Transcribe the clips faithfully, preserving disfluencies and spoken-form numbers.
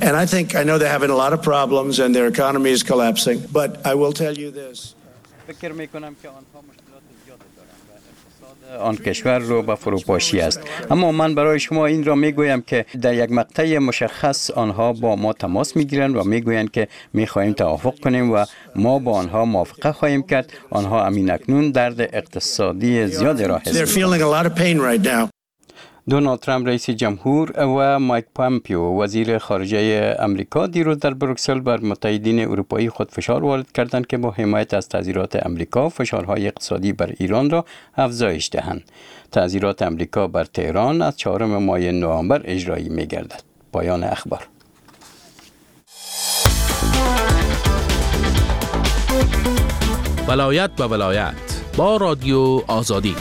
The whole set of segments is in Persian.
And I think, I know they're having a lot of problems and their economy is collapsing, but I will tell you this. فکر میکنم که آنها مشکلات زیادی دارند و اقتصاد آن کشور رو به فروپاشی است. اما من برای شما این را میگویم که در یک مقطع مشخص آنها با ما تماس میگیرند و میگویند که میخواهیم توافق کنیم و ما با آنها موافقه خواهیم کرد. آنها همین اکنون درد اقتصادی زیادی را حس می‌کنند. دونالد ترامپ رئیس جمهور و مایک پامپیو وزیر خارجه امریکا دیروز در بروکسل بر متحدین اروپایی خود فشار وارد کردند که با حمایت از تعزیرات امریکا فشارهای اقتصادی بر ایران را افزایش دهند. تعزیرات امریکا بر تهران از چهارم ماه نوامبر اجرایی می‌گردد. پایان اخبار. ولایت به ولایت با رادیو آزادی.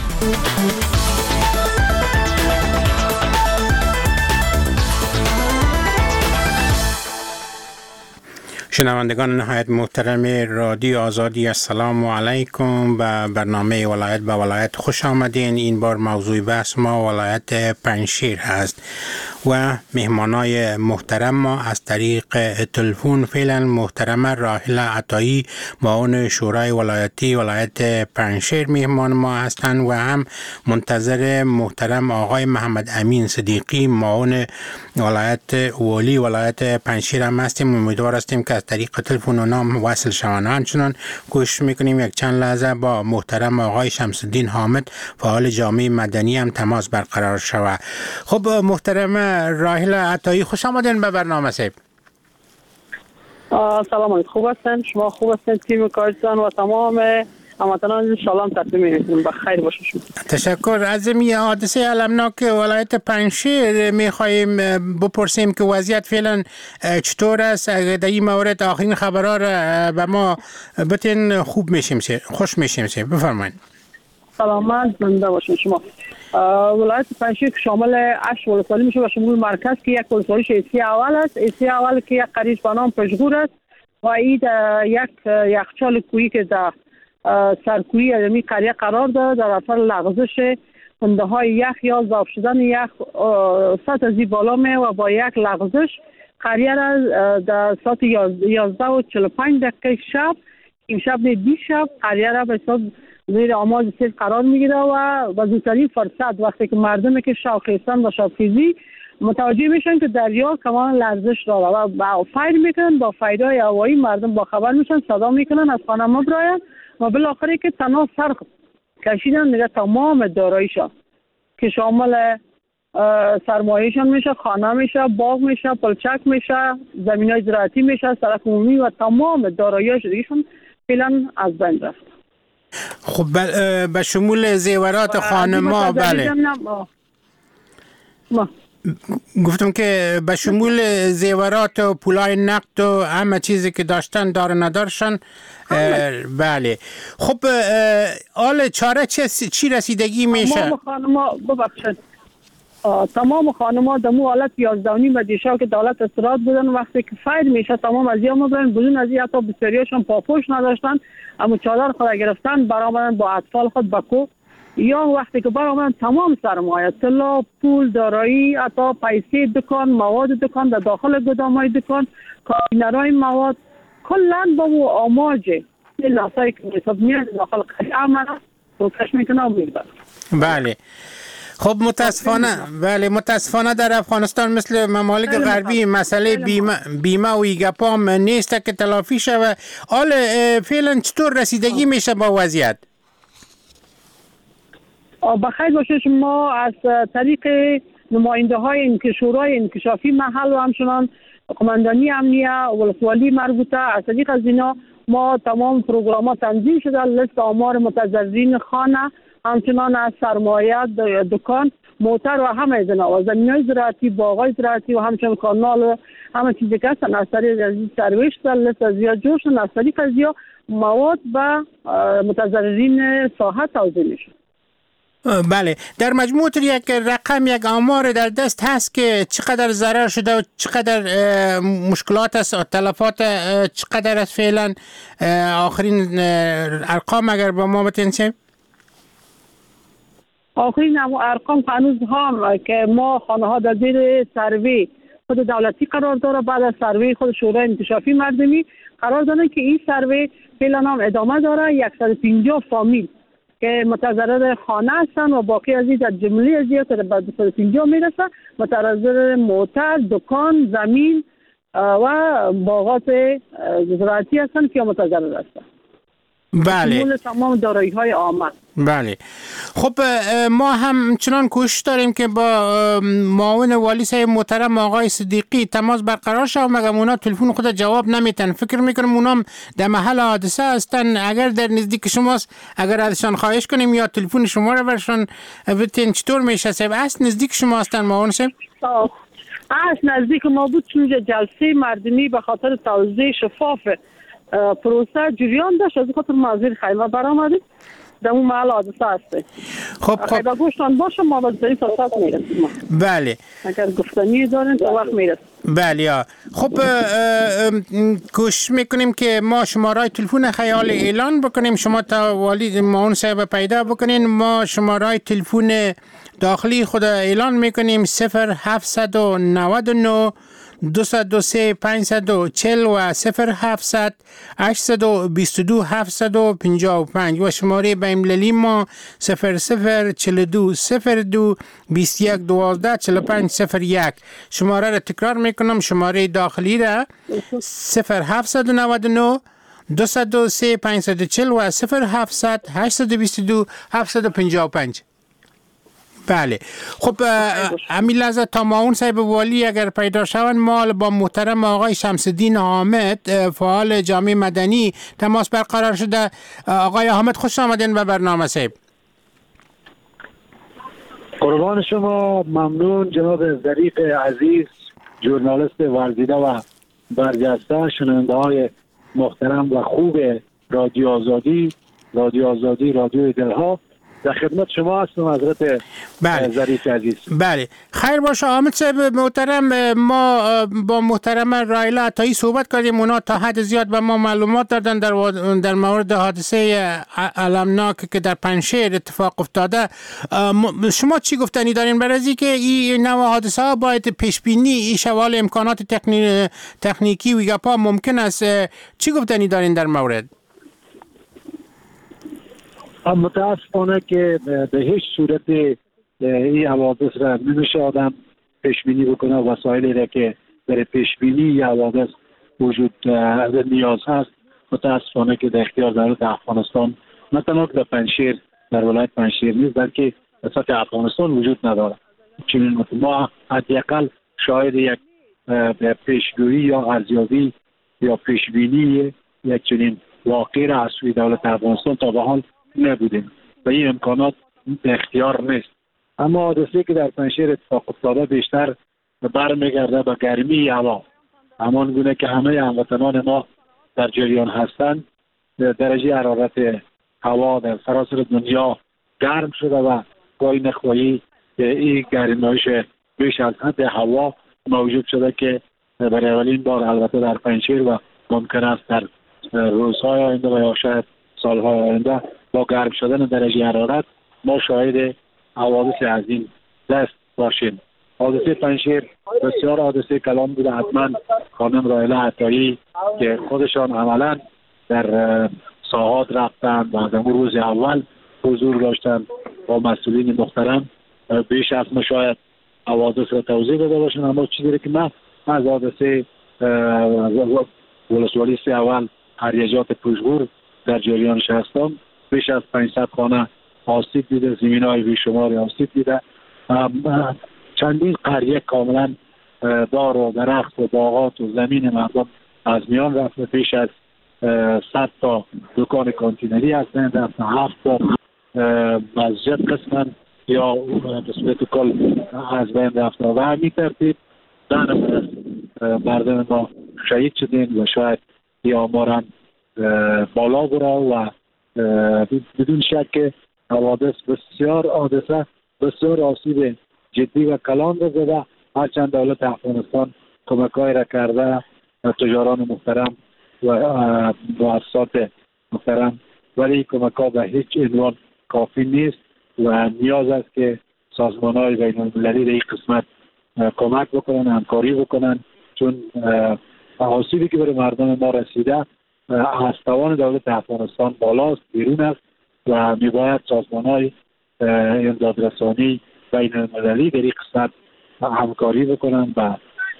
شنوندگان نهایت محترم رادیو آزادی، السلام علیکم. به برنامه ولایت به ولایت خوش آمدین. این بار موضوع بحث ما ولایت پنجشیر هست و مهمانای محترم ما از طریق تلفن فعلا محترم راحله عطایی معاون شورای ولایتی ولایت پنجشیر مهمان ما هستند و هم منتظر محترم آقای محمد امین صدیقی معاون ولایت والی ولایت پنجشیر هم هستیم. امیدوار هستیم که از طریق تلفن و نام وصل شوند. همچنان کوشش میکنیم یک چند لحظه با محترم آقای شمس الدین حامد فعال جامعه مدنی هم تماس برقرار شود. خب محترم راحله عطایی خوش آمدین به برنامه صاحب. سلام علیکم. خوب هستین؟ شما خوب هستین؟ تیم کارتان و تمام هموطنان ان شاء الله تسلیم می‌شیم. بخیر باشید. تشکر. از این حادثه المناک ولایت پنجشیر می‌خوایم بپرسیم که وضعیت فعلا چطور است؟ اگر در این مورد آخرین خبرها را به ما بتین خوب میشیم سه خوش میشیم سه بفرمایید. سلامت زنده باشین شما. ولایت پنجشیر شامل هشت ولسوالی میشه و شمول مرکز که یک ولسوالیش ایسی اول است. ایسی اول که یک قریش به نام پشگور است و این یک یخچال کویی که در سرکویی امی قریه قرار داره در اثر لغزش کنده های یخ یا ذوب شدن یخ سطح از بالا می و با یک لغزش قریه را در ساعت یازده و چهل و پنج دقیقه شب امشب دی شب قریه را به حساب زیر آماج سیل قرار میگیره و با زودترین فرصت وقتی که مردمی که شاخیستان و شابخیزی متوجه میشن که دریا کمان لرزش داره و با فایر میکنن با فایرهای هوایی مردم با خبر میشن صدا میکنن از خانه مبراین و بالاخره که تنها سر کشیدن میره تمام داراییشان که شامل سرمایهشان میشه، خانه میشه، باغ میشه، پلچک میشه، زمینای زراعتی میشه، سرک عمومی و تمام دارایی‌هاش دیگهشون فعلا از بین رفت. خب به شمول زیورات خانما بله ما. گفتم که به شمول زیورات و پولای نقد و همه چیزی که داشتن دار ندارشن بله. خب حال چاره چی رسیدگی میشه؟ تمام خانما ببخشید تمام خانما دمو حالت یازده و نیم دیشب که دولت استراحت بودن وقتی که فایر میشه تمام از یا مبرن بدون از حتی بسیاریاشون پاپوش نداشتن اما چادر خود گرفتن برآمدن با اطفال خود بکو یا وقتی که برآمدن تمام سرمایه طلا پول دارایی حتی پیسه دکان مواد دکان در داخل گدامای دکان کانتینرهای مواد کلا با و آماج لاسایی که حساب میاد داخل عمل روکش میکنه میبره. بله. خب متاسفانه بله متاسفانه در افغانستان مثل ممالک غربی مسئله بیمه بیمه و ایگپام نیست که تلافی شود. حال فعلا چطور رسیدگی میشه با وضعیت؟ بخیر باشه ما از طریق نماینده های شورای انکشافی محل و همچنان قماندانی امنیه ولسوالی مربوطه از طریق از اینا ما تمام پروگرام ها تنظیم شده لیست آمار متضررین خانه همچنان از سرمایه دکان موتر و همه از اینا و زمینای زراعتی باغای زراعتی و همچنان کانال و همه چیزی که هستن از طریق از سرویش لیست از یا جوشن از طریق از یا مواد و متضررین ساحه توزیع میشه. بله در مجموع یک رقم یک آمار در دست هست که چقدر ضرر شده و چقدر مشکلات است تلفات چقدر است فعلا آخرین ارقام اگر با ما بتنسیم؟ آخرین ارقام هنوز هم که ما خانه ها در زیر سروی خود دولتی قرار داره. بعد از سروی خود شورای انکشافی مردمی قرار دادن که این سروی فعلا هم ادامه داره. صد و پنجاه فامیل که متضرر خانه هستن و باقی از این در جمله از این که به صد و پنجاه میرسه متضرر موتر، دکان، زمین و باغات زراعتی هستن که متضرر هستن. بله. شمول تمام دارایی های عامه. بله. خب ما هم چنان کوشش داریم که با معاون والی صاحب محترم آقای صدیقی تماس برقرار شد، مگر اونا تلفن خود جواب نمیتن. فکر میکنم اونام در محل حادثه هستن. اگر در نزدیک شماست اگر ازشان خواهش کنیم یا تلفن شما رو برشان بتین چطور میشه صاحب؟ است نزدیک شما هستن معاون صاحب؟ است نزدیک ما بود، چون جلسه مردمی به خاطر توزیع شفاف پروسه جریان داشت، از خاطر مازیر خیمه برآمدیم در اون محل حادثه هسته. خب خب خیلی گوشتان باشه ما باز داریم تا ساعت میرسیم. بله. اگر گفتنی دارین تا وقت میرسیم. بله. خب کوشش میکنیم که ما شماره تلفن خیال اعلان بکنیم، شما تا والی معاون صاحب پیدا بکنین. ما شماره تلفن داخلی خود اعلان میکنیم صفر هفتصد و نود و نه دویست و سه پانصد و چهل و صفر هفتصد هشتصد و بیست و دو هفتصد و پنجاه و پنج و شماره بین‌المللی ما صفر صفر چهل و دو صفر دو بیست و یک دوازده چهل و پنج صفر یک. شماره را تکرار میکنم، شماره داخلی را صفر هفتصد و نود و نه دویست و سه پانصد و چهل و صفر هفتصد هشتصد و بیست و دو هفتصد و پنجاه و پنج. بله. خب همین لحظه تا معاون صاحب والی اگر پیدا شوند ما با محترم آقای شمس الدین حامد فعال جامعه مدنی تماس برقرار شده. آقای حامد خوش آمدین به برنامه صاحب. قربان شما، ممنون جناب ظریف عزیز، ژورنالیست ورزیده و برجسته، شنونده های محترم و خوب رادیو آزادی رادیو آزادی رادیو دلها، در خدمت شما هستم حضرت ظریف عزیز. بله خیر باشه حامد صاحب محترم. ما با محترم رایلا عطایی صحبت کردیم، اونا تا حد زیاد به ما معلومات دادن در در مورد حادثه المناک که در پنجشیر اتفاق افتاده. شما چی گفتنی دارین برای اینکه این نوع حادثه ها باید پیش بینی این شوال امکانات تکنی... تکنیکی و گپا ممکن است؟ چی گفتنی دارین در مورد؟ متاسفانه که به هیچ صورت این حوادث را نمیشه آدم پیش بینی بکنه. وسایلی را که برای پیش بینی این حوادث وجود نیاز هست متاسفانه که در اختیار دولت افغانستان نه تنها در پنجشیر در ولایت پنجشیر نیست بلکه در سطح افغانستان وجود نداره. چون ما حداقل شاهد یک پیشگویی یا ارزیابی یا پیش بینی یک چنین واقعی را از سوی دولت افغانستان تا به حال نبودیم و این امکانات به اختیار نیست. اما حادثه‌ای که در پنجشیر اتفاق افتاده بیشتر برمیگرده به گرمی هوا، همان گونه که همه هموطنان ما در جریان هستند. درجه حرارت هوا در سراسر دنیا گرم شده و گاهی نخواهی این گرمایش بیش از حد هوا موجود شده که برای اولین بار البته در پنجشیر و ممکن است در روزهای آینده و یا شاید سالهای آینده با گرم شدن درجه حرارت ما شاهد حوادث از این دست باشیم. حادثه پنجشیر بسیار حادثه کلان بوده. حتما خانم رایلا عطایی که خودشان عملا در ساحات رفتن و در روز اول حضور داشتن با مسئولین محترم بیش از ما شاید حوادث را توضیح داده باشن. اما چیزی که من از حادثه ولسوالی سی اول هریجات پشگور در جریانش هستم، بیش از پانصد خانه آسیب دیده، زمین‌های بیشماری آسیب دیده، چندین قریه کاملا دار و درخت و باغات و زمین مردم از میان رفته، بیش از صد تا دکان کانتینری هستند، هفت تا مسجد قسمن یا به صورت کل از بین رفته و همین ترتیب ده نفر از مردم ما شهید شدین و شاید این آمار بالا برا و بدون شک حوادث بسیار حادثه بسیار آسیب جدی و کلان را زده. هرچند دولت افغانستان کمک‌های را کرده، تجاران محترم و مؤسسات محترم، ولی کمک‌ها به هیچ عنوان کافی نیست و نیاز است که سازمان‌های بین‌المللی در این قسمت کمک بکنن، همکاری بکنن، چون آسیبی که برای مردم ما رسیده از توان دولت افغانستان بالاست، بیرون است و میباید سازمان‌های امدادرسانی بین المللی در این قسمت همکاری بکنن و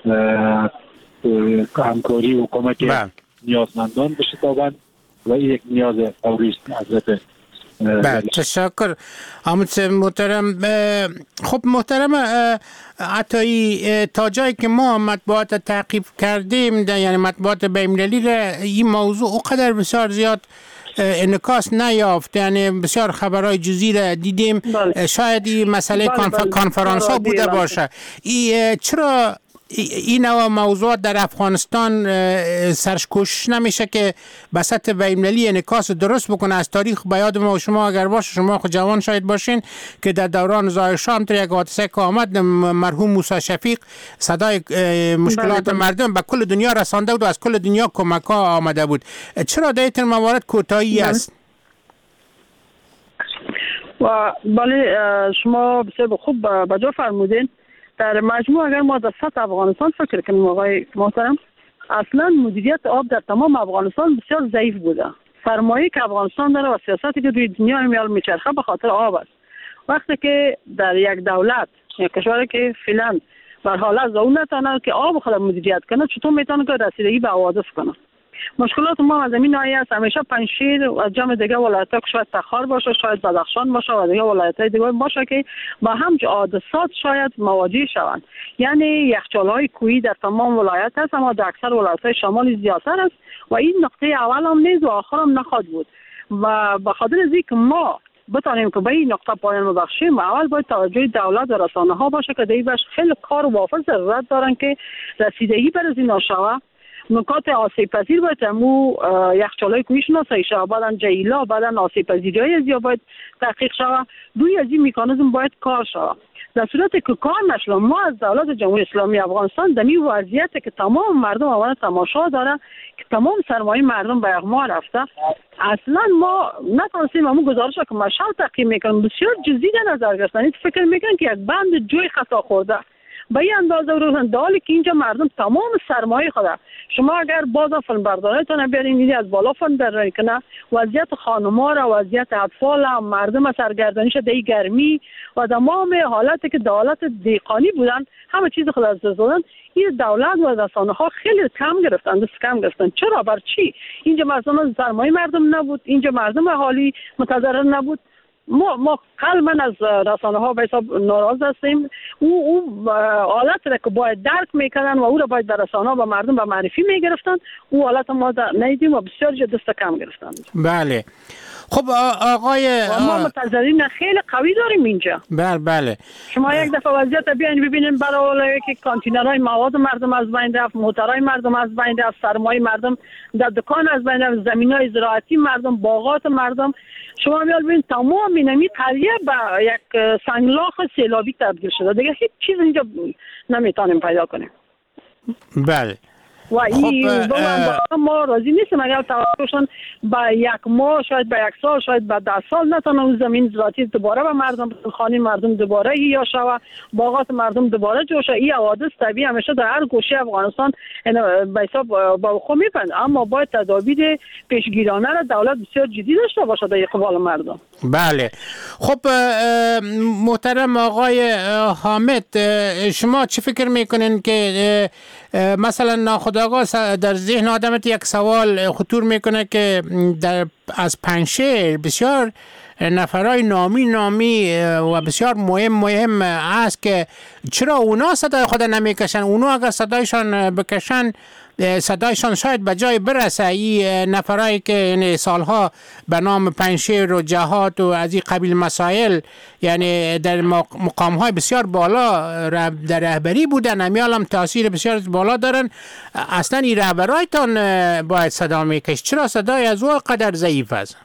همکاری و کمک نیازمندان بشتابند و این یک نیاز فوری است حضرت. بله تشکر آمد محترم. خب محترم عطایی، تا جایی که ما مطبوعات تعقیب کردیم یعنی مطبوعات بین‌المللی را این موضوع اونقدر بسیار زیاد انعکاس نیافت، یعنی بسیار خبرهای جزئی را دیدیم. بله. شاید این مسئله بله بله. کنفرانس ها بوده باشه. ای چرا این نوع موضوعات در افغانستان سرش کوشش نمیشه که بسط بین‌المللی انعکاس درست بکنه؟ از تاریخ به یاد ما و شما اگر باشه، شما خود جوان شاید باشین که در دوران ضایع شام در یک حادثه که آمد مرحوم موسی شفیق صدای مشکلات بله بله. مردم به کل دنیا رسانده بود و از کل دنیا کمک ها آمده بود. چرا در این موارد کوتاهی است؟ و بله شما بسیار خوب به جا فرمودین. در مجموع اگر ما در سطح افغانستان فکر کنیم آقای محترم، اصلا مدیریت آب در تمام افغانستان بسیار ضعیف بوده. سرمایه که افغانستان داره و سیاستی که روی دنیا میال میچرخه به خاطر آب است. وقتی که در یک دولت یک کشوری که فعلا بر حالت زو نتونه که آب خود مدیریت کنه، چطور میتونه که رسیدگی به حوادث کنه؟ مشکلات ما از این ناحیه است. همیشه پنجشیر و جمع دیگه ولایت‌ها که شاید تخار باشه، شاید بدخشان باشه و دیگه ولایت‌های دیگه باشه که با هم حادثات شاید مواجه شوند. یعنی یخچال‌های کوهی در تمام ولایت هست، اما در اکثر ولایت‌های شمالی زیادتر است و این نقطه اول هم نیست و آخر هم نخواهد بود. و به خاطر از اینکه ما بتانیم که به این نقطه پایان ببخشیم، اول باید توجه دولت و رسانه‌ها باشه که در بخش خیلی کار و وافر ضرورت دارن که رسیدگی بر از این نشوه. نکات آسیب پذیر باید امو یخچالای کوهی شناسایی شود، بعدن جیلا، بعدن آسیب پذیری از یا باید تحقیق شود. دوی از این مکانیزم باید کار شود. در صورتی که کار نشد، ما از دولت جمهوری اسلامی افغانستان در این وضعیت که تمام مردم آمده تماشا داره که تمام سرمایه مردم به اغما رفته، اصلا ما نتونستیم همون گزارش که مشهد تقییم میکنم بسیار جزئی در نظر گرفتن. فکر میکنن که یک بند جوی خطا خورده به این اندازه روزن، در حالی که اینجا مردم تمام سرمایه خود شما اگر باز فیلم برداریتون بیارین میدی از بالا فیلم برداری کنه، وضعیت خانم‌ها را، وضعیت اطفال هم، مردم سرگردانیش در گرمی و تمام حالتی که دولت دیقانی بودن همه چیز خود از دست دادن. این دولت و رسانه‌ها خیلی کم گرفتن، دست کم گرفتن. چرا؟ بر چی؟ اینجا مردم سرمایه مردم نبود، اینجا مردم حالی متضرر نبود. ما ما قلبا از رسانه ها به حساب ناراض هستیم. او او حالت را که باید درک میکنن و او را باید در رسانه ها به مردم به معرفی میگرفتن، او حالت ما ندیدیم و بسیار دست کم گرفتن. بله. خب آقای ما متضررین خیلی قوی داریم اینجا. بله بله. شما یک دفعه وضعیت بیاین ببینین، برای که کانتینرهای مواد مردم از بین رفت، موترهای مردم از بین رفت، سرمایه مردم در دکان از بین رفت، زمینهای زراعتی مردم، باغات مردم. شما میال ببین تمام اینمی قریه به یک سنگلاخ سیلابی تبدیل شده. دیگه هیچ چیز اینجا نمیتونیم پیدا کنیم. بله. و این خب ما راضی نیستیم اگر توجهشون با یک ماه، شاید با یک سال، شاید با ده سال نتونه اون زمین زراعتی دوباره به مردم، خانه مردم دوباره یا شوه، باغات مردم دوباره جوشه. این حوادث طبیعی همیشه در هر گوشه افغانستان به حساب با خود میپند، اما باید تدابیر پیشگیرانه را دولت بسیار جدی داشته باشه در اقبال مردم. بله. خب محترم آقای حامد، شما چی فکر میکنین که مثلا ناخودآگاه در ذهن آدمت یک سوال خطور میکنه که در از پنجشیر بسیار نفرای نامی نامی و بسیار مهم مهم است که چرا اونا صدای خود نمیکشن؟ اونا اگر صدایشان بکشن صدایشان شاید به جای برسه. این نفرایی که یعنی سالها به نام پنجشیر و جهاد و از این قبیل مسائل یعنی در مقامهای بسیار بالا در رهبری بودن، همیال هم تاثیر بسیار بالا دارن، اصلا این رهبرایتان باید صدا میکش. چرا صدای از او قدر ضعیف است؟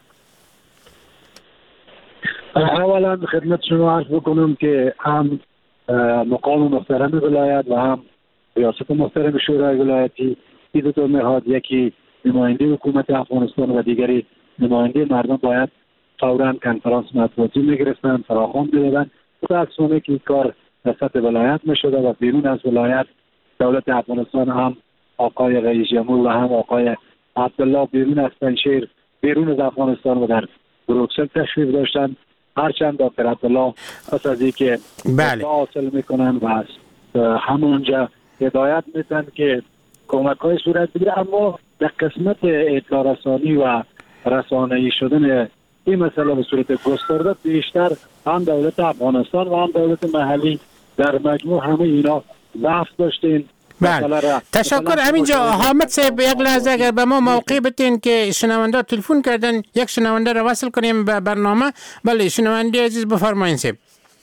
اولا خدمت شما عرض بکنم که هم مقام محترم ولایت و هم ریاست محترم شورای ولایتی این دو نهاد، یکی نماینده حکومت افغانستان و دیگری نماینده مردم، باید فوراً کنفرانس مطبوعاتی میگرفتن، فراخوان میدادن. متاسفانه که این کار در سطح ولایت میشده و بیرون از ولایت دولت افغانستان هم آقای رئیس جمهور و هم آقای عبدالله بیرون از پنجشیر بیرون از افغانستان و در بروکسل تشریف داشتن. هرچند دکتر عبدالله پس از اینکه بله حاصل میکنن و از همونجا هدایت میتن که کمک های صورت بگیره، اما در قسمت اطلاع رسانی و رسانه‌ای شدن این مسئله به صورت گسترده بیشتر هم دولت افغانستان و هم دولت محلی در مجموع همه اینا ضعف داشتین. بله تشکر. همینجا حامد صاحب یک لحظه اگر به ما موقع بتین که شنونده تلفن کردن یک شنونده را وصل کنیم به برنامه. بله شنونده عزیز بفرمایید صاحب.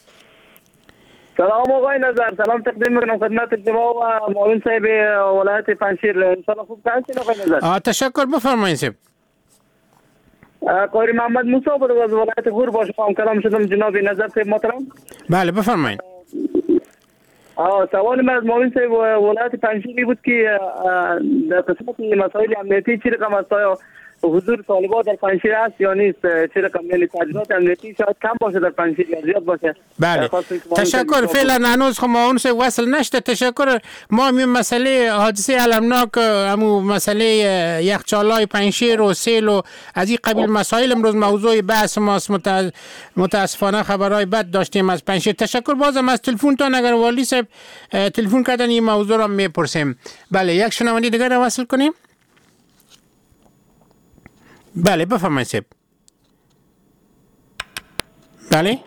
سلام آقای نظر، سلام تقدیم میکنم خدمت شما و معاون صاحب ولایت پنجشیر. ان شاء الله خوب هستین آقای نظر؟ تشکر بفرمایید صاحب. قاری محمد موسی بود از ولایت غور با شما کلام شدم جناب نظر صاحب محترم. بله بفرمایید. آه سوال من از معاون صاحب ولایت پنجشیر بود که در قسمت مسائل امنیتی چه رقم است؟ آیا حضور طالبان در پنجشیر است یا نیست؟ چه رقم یعنی تجهیزات امنیتی شاید کم باشه در پنجشیر یا زیاد باشه؟ بله تشکر. فعلا هنوز خب معاون صاحب وصل نشده. تشکر. ما می مسئله حادثه المناک، همو مسئله یخچالای پنجشیر و سیل و از این قبیل مسائل امروز موضوع بحث ماست. متاسفانه خبرهای بد داشتیم از پنجشیر. تشکر بازم از تلفنتان. اگر والی صاحب تلفن کردن این موضوع را میپرسیم. بله یک شنونده دیگر را وصل کنیم. بله بفرمایید صاحب. بله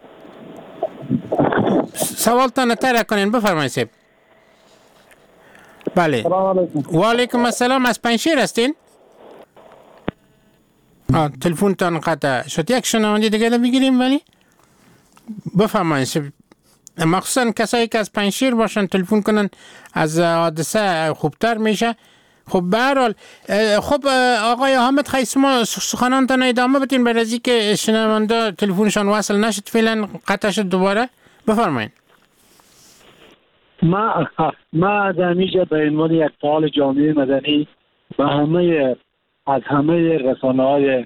سوالتان ترک کنین بفرمایید صاحب. بله و علیکم السلام. از پنجشیر هستین؟ آه تلفنتان قطع شد. یک شنونده دیگه رو بگیریم. ولی بفرمایید صاحب. مخصوصا کسایی که از پنجشیر باشن تلفن کنن از حادثه خوبتر میشه. خب به هر حال خب آقای حامد خیس ما سخنانتان ادامه بدین برای از اینکه شنونده تلفنشان وصل نشد فعلا قطع شد دوباره. بفرمایید. ما ما در اینجا به عنوان یک فعال جامعه مدنی به همه از همه رسانه‌های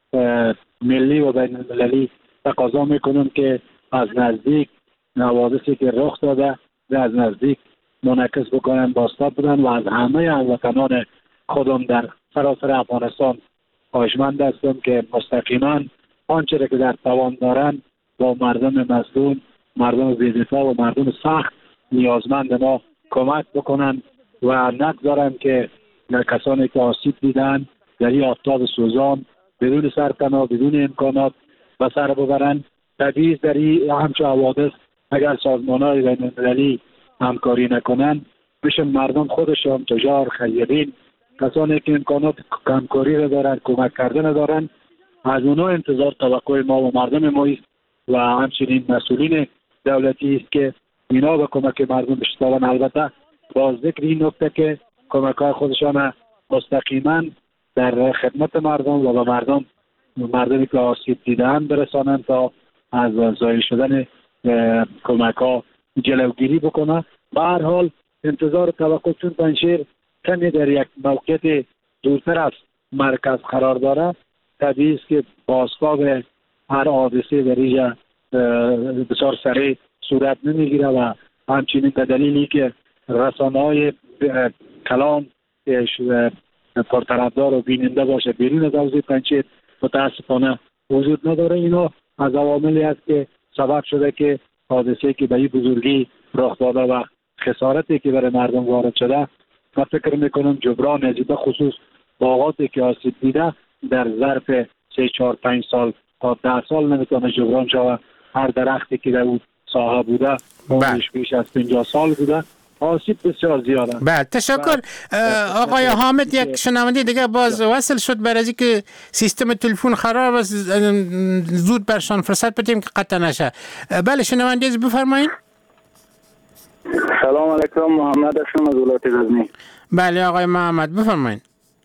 ملی و بین المللی تقاضا میکنم که از نزدیک حوادثی که رخ داده و از نزدیک منعکس بکنن، بازتاب بدن و از همه هموطنان خودم در سراسر افغانستان خواهشمند هستم که مستقیما آنچه را که در توان دارن با مردم مظلوم، مردم بی‌دفاع و مردم سخت نیازمند ما کمک بکنن و نگذارن که کسانی که آسیب دیدن در این آفتاب سوزان بدون سرپناه بدون امکانات به سر ببرن. طبیعی در این همچه حوادث اگر سازمان‌های بین‌المللی همکاری نکنن میشه مردم خودشون تجار خیرین کسانی که امکانات همکاری را دارن کمک کردن دارن از اونها انتظار توقع ما و مردم ما است و همچنین مسئولین دولتی است که اینا به کمک مردم بشتابن. البته با ذکر این نکته که کمک های خودشان مستقیما در خدمت مردم و به مردم مردمی که آسیب دیدن برسانند تا از ضایع شدن کمک ها جلوگیری بکنه. به هر حال انتظار توقع چون پنجشیر کمی در یک موقعیت دورتر از مرکز قرار داره، طبیعی است که بازتاب هر حادثه در اینجا بسیار سریع صورت نمیگیره و همچنین به دلیلی که رسانه‌های کلان پرطرفدار و بیننده باشه بیرون از حوزه پنجشیر متاسفانه وجود نداره. اینا از عواملی است که سبب شده که حادثه که به این بزرگی رخ داده و خسارتی که برای مردم وارد شده و فکر میکنم جبران از به خصوص باغاتی که آسیب دیده در ظرف سه چهار پنج سال تا ده سال نمیتونه جبران شود. هر درختی که در اون ساحه بوده عمرش بیش از پنجاه سال بوده، آسیب بسیار زیاده. بله تشکر. آقای حامد یک شنونده دیگه باز وصل شد برای از اینکه سیستم تلفن خراب است زود برشان فرصت بدیم که قطع نشه. بله شنونده بفرمایید. سلام علیکم، محمد هستم از ولایت غزنی. بله آقای محمد بفرمایید.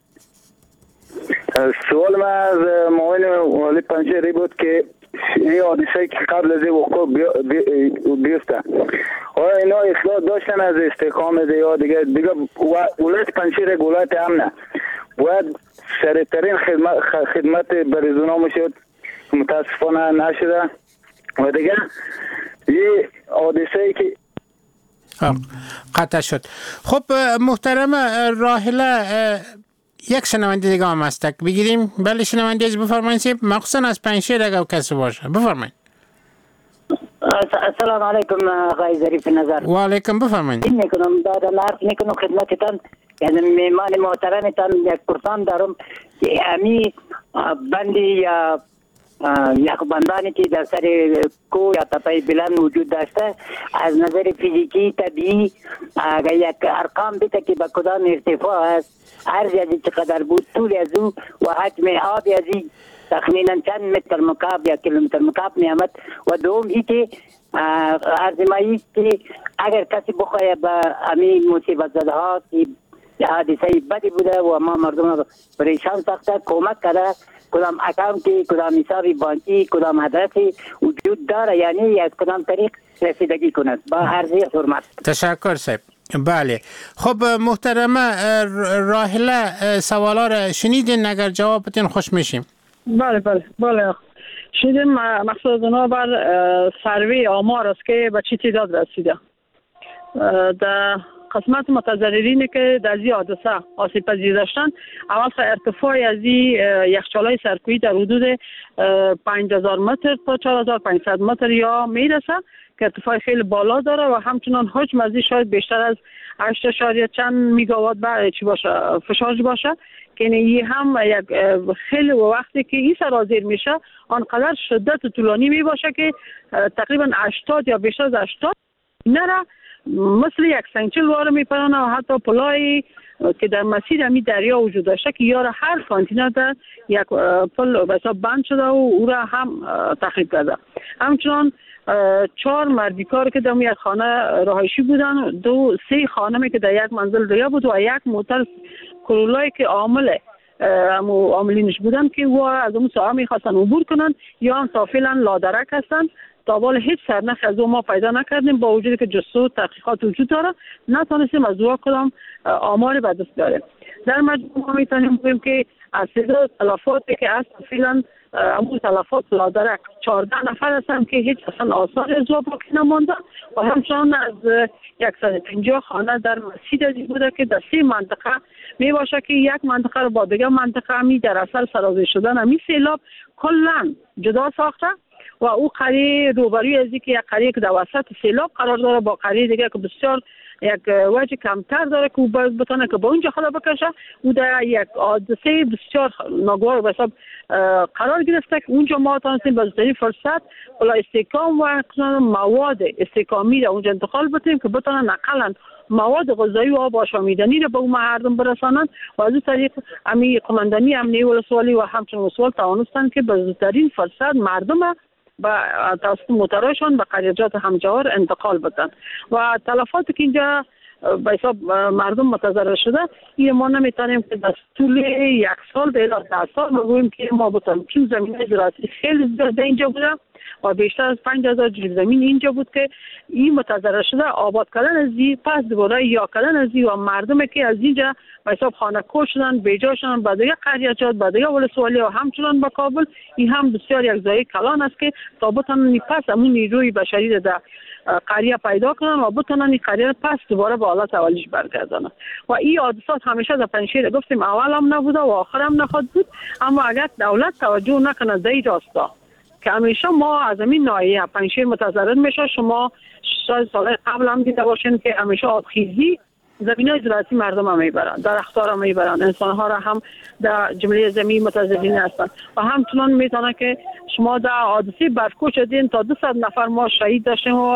سوال من از معاون والی پنجشیر بود که این حادثه که قبل از وقوع بیفته آیا اینا اصلاح داشتن از استحکام یا دیگه دیگه ولایت پنجشیر ولایت امنه باید سریعترین خدمت خدمت بریزونا میشد، متاسفانه نشده. و دیگه یه حادثه ای که قطع شد. خب محترم راحله، یک شنونده دیگه هم هستک بگیریم. بله شنونده از بفرمایید سیب، مخصوصا از پنجشیر اگر کسی باشه بفرمایید. السلام علیکم آقای ظریف نظر. و علیکم بفرمایید. این میکنم داد نرف میکنم خدمتتان، یعنی میمان محترمتان یک پرسان دارم که امی بندی یا یک بندانی که در سر کو یا تپه بلند وجود داشته از نظر فیزیکی طبیعی اگر یک ارقام بیته که به کدام ارتفاع است، عرض از چقدر بود، طول از او و حجم آب از این تخمینا چند متر مکعب یا کیلومتر مکعب می آمد. و دوم ای که عرض ما ایست که اگر کسی بخواه به همین مصیبت زده ها که حادثه بدی بوده و ما مردم پریشان ساخته کمک کرده، کدام اکانتی، کدام حساب بانکی، کدام آدرسی وجود داره، یعنی از کدام طریق رسیدگی کند. با عرض حرمت. تشکر صاحب. بله خب محترمه راحله سوالا را شنیدین؟ اگر جواب بدین خوش میشیم. بله بله بله شنیدیم. مقصود اونا بر سروی آمار است که به چی تعداد رسیده. در قسمت متضررینی که در زی حادثه آسیب پذیر داشتن، اول ارتفاع از یخچال‌های سرکویی در حدود پنج هزار متر تا چهار هزار و پانصد متر یا میرسه که ارتفاع خیلی بالا داره و همچنان حجم از شاید بیشتر از هشت اشاریه چند میگاوات بر چی باشه فشارج باشه که این هم یک خیلی وقتی که این سرازیر میشه آنقدر شدت طولانی می باشه که تقریبا هشتاد یا بیشتر از هشتاد نره مثل یک سنچل واره میپرانه و حتی پلای که در مسیر همی دریا وجود داشته که یاره هر کانتینر در یک پل بسا بند شده و او را هم تخریب کرده. همچنان چهار مردیکار که در یک خانه رهایشی بودن، دو سه خانه که در یک منزل ریا بود و یک موتر کرولای که عامل عاملینش بودن که او از اون ساعه میخواستن عبور کنن یا هم تا فعلا لادرک هستن. تا بالا هیچ سرنخ از او ما پیدا نکردیم، با وجودی که جستجو تحقیقات وجود داره نتونستیم از او کدام آماری به دست داریم. در مجموع ما میتونیم بگیم که از تعداد تلفاتی که از فعلا همون تلفات لادرک چهارده نفر هستن که هیچ اصلا آثار از او باقی نمانده و همچنان از صد و پنجاه خانه در مسجد ازی بوده که در سه منطقه می باشه که یک منطقه رو با دیگر منطقه همی در اثر سرازیر شدن همی سیلاب کلن جدا ساخته و او قریه روبروی ازی که یک قریه که در وسط سیلاب قرار داره با قریه دیگه که بسیار یک وجه کمتر داره که او باید بتانه که با اونجا خدا بکشه. او در یک حادثه بسیار ناگوار به حساب قرار گرفته که اونجا ما تانستیم به زودترین فرصت بلا استحکام و مواد استحکامی را اونجا انتقال بتیم که بتانن اقلا مواد غذایی و آب آشامیدنی را به اون مردم برسانند و از اون طریق امی قماندانی امنیه ولسوالی و همچنین ولسوال توانستند که به زودترین فرصت مردم با توسط موترشان به قریجات همجوار انتقال بدن و تلفاتی که اینجا به حساب مردم متضرر شده این ما نمیتونیم که در طول یک سال به الی ده سال بگوییم که ما بتونیم، چون زمینه زراعتی خیلی زیاده اینجا بوده و بیشتر از پنج هزار جریب زمین اینجا بود که این متضرر شده. آباد کردن از این پس دوباره یا کردن از این و مردم که از اینجا به حساب خانه کش شدن بیجا شدن به دیگه قریچات به دیگه ولسوالی و همچنان به کابل، این هم بسیار یک ضایع کلان است که تا بتونن پس همون نیروی بشری در قریه پیدا کنن و بتونن این قریه پس دوباره به حالت اولیش برگردانن. و این حادثات همیشه در پنجشیر گفتیم اول هم نبوده و آخر هم نخواهد بود، اما اگر دولت توجه نکنه در این راستا که همیشه ما از این ناحیه پنجشیر متضرر میشه. شما شاید سال قبل هم دیده باشین که همیشه آبخیزی زمینای زراعتی مردم هم میبرن، درخت‌ها را میبرن، انسان‌ها را هم در جمله زمین متضررین هستن و همچنان میتونه که شما در حادثه برفکوش دیدین تا دویست نفر ما شهید داشتیم و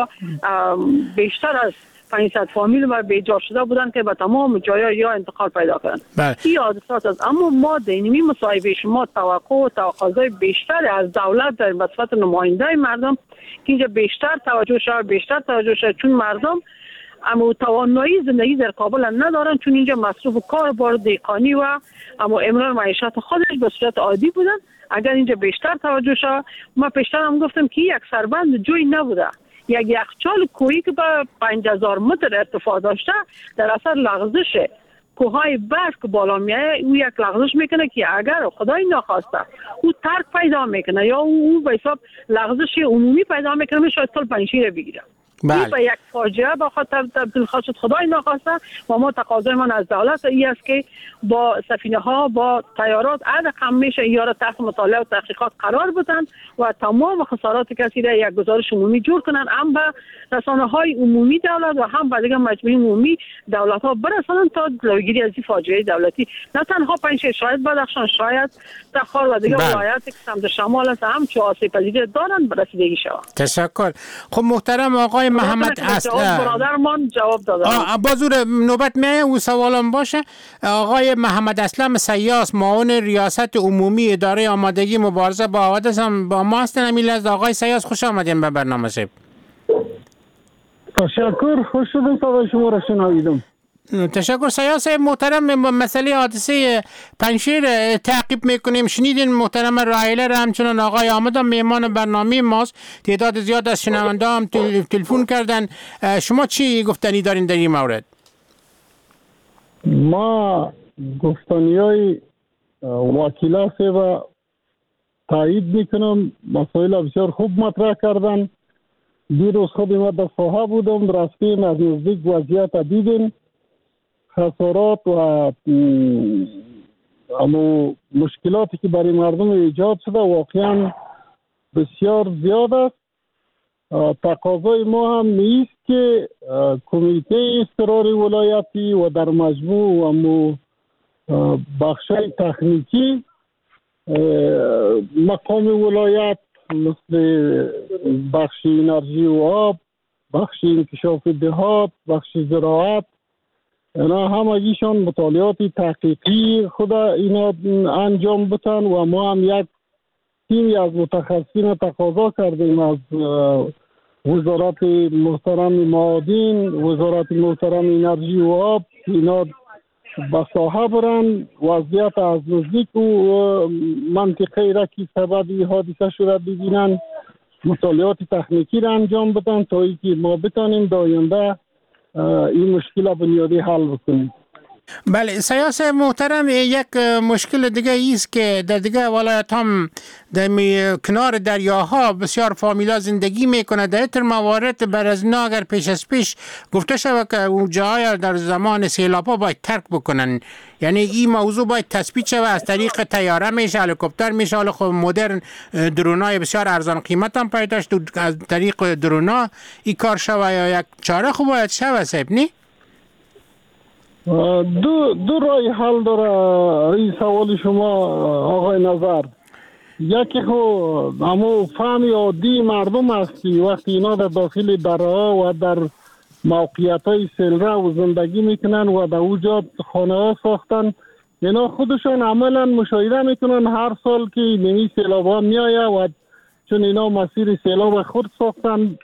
بیشتر از پانصد فامیل و بیجا شده بودن که به تمام جایا یا انتقال پیدا کردن. این حادثات است، اما ما دینمی مصاحبه شما توقع و تقاضای بیشتر از دولت در وسط نماینده مردم که اینجا بیشتر توجه شد بیشتر توجه شد چون مردم اما توانایی زندگی در کابل ندارن، چون اینجا مصروف کار بار دیقانی و اما امرار معیشت خودش به صورت عادی بودن. اگر اینجا بیشتر توجه شد، ما پیشتر هم گفتم که یک سربند جوی نبوده، یک یخچال کوهی که با پنج هزار متر ارتفاع داشته در اثر لغزش کوههای برف که بالا میایه او یک لغزش میکنه که اگر خدای نخواسته او ترک پیدا میکنه یا او به حساب لغزش عمومی پیدا میکنه، شاید کل پنجشیر بگیره. این به یک فاجعه به خاطر تبدیل خواست خدای ناخواسته و ما تقاضای من از دولت این است که با سفینه ها با طیارات هر رقم میشه اینا را تحت مطالعه و تحقیقات قرار بدن و تمام خسارات کسی را یک گزارش عمومی جور کنن، هم به رسانه های عمومی دولت و هم به دیگر مجموعه عمومی دولت ها برسانن تا جلوگیری از این فاجعه دولتی نه تنها پنجشیر، شاید بدخشان، شاید تخار و دیگر ولایاتی که سمت شمال است هم چه آسیب پذیر دارن برسیدگی شود. تشکر. خب محترم آقای محمد اسلم، برادرمان جواب دادن. بازور نوبت میه و سوالم باشه. آقای محمد اسلم سیاس، معاون ریاست عمومی اداره آمادگی مبارزه با حوادث هم با ما هستن. امیل از آقای سیاس خوش آمدین به برنامه شب. تشکر، خوش شدم صدای شما را شنیدم. تشکر. سیاس محترم، مسئله حادثه پنجشیر تعقیب میکنیم. شنیدین محترم رایله را، همچنان آقای آمد هم میهمان برنامه ماست. تعداد زیاد از شنونده هم تلفن کردن. شما چی گفتنی دارین در این مورد؟ ما گفتنی های وکیلات و تایید میکنم. مسائل بسیار خوب مطرح کردن. دیروز خود ما در ساحه بودم، رفتیم از نزدیک وضعیت دیدیم. خسارات و اما مشکلاتی که برای مردم ایجاد شده واقعا بسیار زیاد است. تقاضای ما هم نیست که کمیته اضطراری ولایتی و در مجموع اما بخشای تکنیکی مقام ولایت مثل بخش انرژی و آب، بخش انکشاف دهات، بخش زراعت، اینا همگیشان مطالعات تحقیقی خود اینا انجام بتن و ما هم یک تیمی از متخصصین تقاضا کردیم از وزارت محترم معادن، وزارت محترم انرژی و آب، اینا به ساحه برن وضعیت از نزدیک و منطقه را که سبب حادثه شده ببینن، مطالعات تکنیکی را انجام بدن تا اینکه ما بتانیم در آینده این مشکل بنیادی حل بکنیم. بله سیاس محترم، یک مشکل دیگه ایست که در دیگه ولایت هم در کنار دریاها بسیار فامیلا زندگی میکنه. در این موارد بر از اینا اگر پیش از پیش گفته شود که اون جاهای در زمان سیلابا باید ترک بکنن، یعنی این موضوع باید تثبیت شود از طریق طیاره میشه، هلیکوپتر میشه، حالا خب مدرن درونای بسیار ارزان قیمت هم پیدا شد، از طریق درونا این کار شود یا یک چاره خوب باید شود صاحب نی؟ دو دو رای حل داره این سوال شما آقای نظر. یکی خو همو فهم عادی مردم هستی وقتی اینا در داخل درها و در موقعیت های سیلرا و زندگی میکنن و در اوجا خانه ها ساختن، اینا خودشان عملا مشاهده میکنن هر سال که نمی سیلاب ها میایه و چون اینا مسیر سیلاب خود ساختن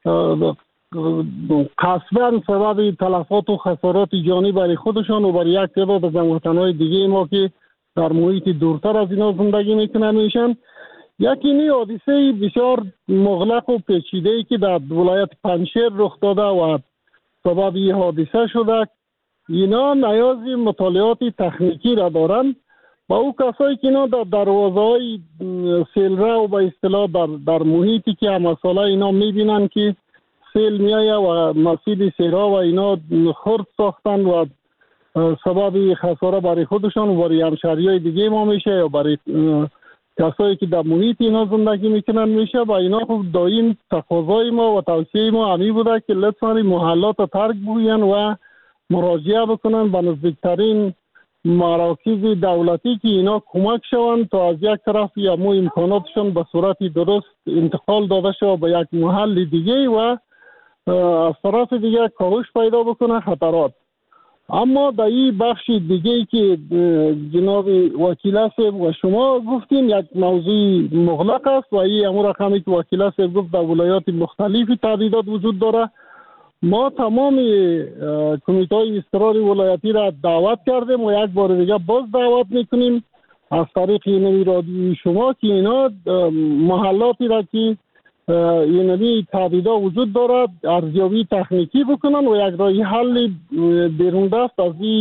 قصباً سبب تلفات و خسارات جانی برای خودشان و برای یک تعداد از هموطنهای دیگه ما که در محیط دورتر از اینا زندگی میکنن میشن. یکی نی حادثه بسیار مغلق و پیچیده‌ای که در ولایت پنجشیر رخ داده و سبب این حادثه شده، اینا نیازی مطالعات تکنیکی را دارن و او کسایی که اینا در دروازه‌های سیلرا و به اصطلاح در در محیطی که مسئله اینا میبینن که سیل میایه و مسیر سیرا و اینا خرد ساختن و سبب خساره برای خودشان و برای همشهریای دیگه ما میشه یا برای کسایی که در محیط اینا زندگی میکنن میشه. و اینا خب دایم تقاضای ما و توصیه ما همی بوده که لطفاً محلات ترک بگوین و مراجعه بکنن به نزدیکترین مراکز دولتی که اینا کمک شون تا از یک طرف یا مو امکاناتشون به صورت درست انتقال داده شود به یک محل دیگه و از طرف دیگه کاهش پیدا بکنه خطرات. اما در این بخش دیگه که جناب وکیل صاحب و شما گفتیم یک موضوع مغلق است و این امور رقمی که وکیل صاحب گفت در ولایات مختلفی تعدیدات وجود داره. ما تمام کمیته های اضطراری ولایتی را دعوت کردیم و یک بار دیگه باز دعوت میکنیم از طریق این رادیوی شما که اینا محلاتی را که اینمی تعدیدات وجود دارد ارزیابی تکنیکی بکنن و یک راه حل بیرون دست از این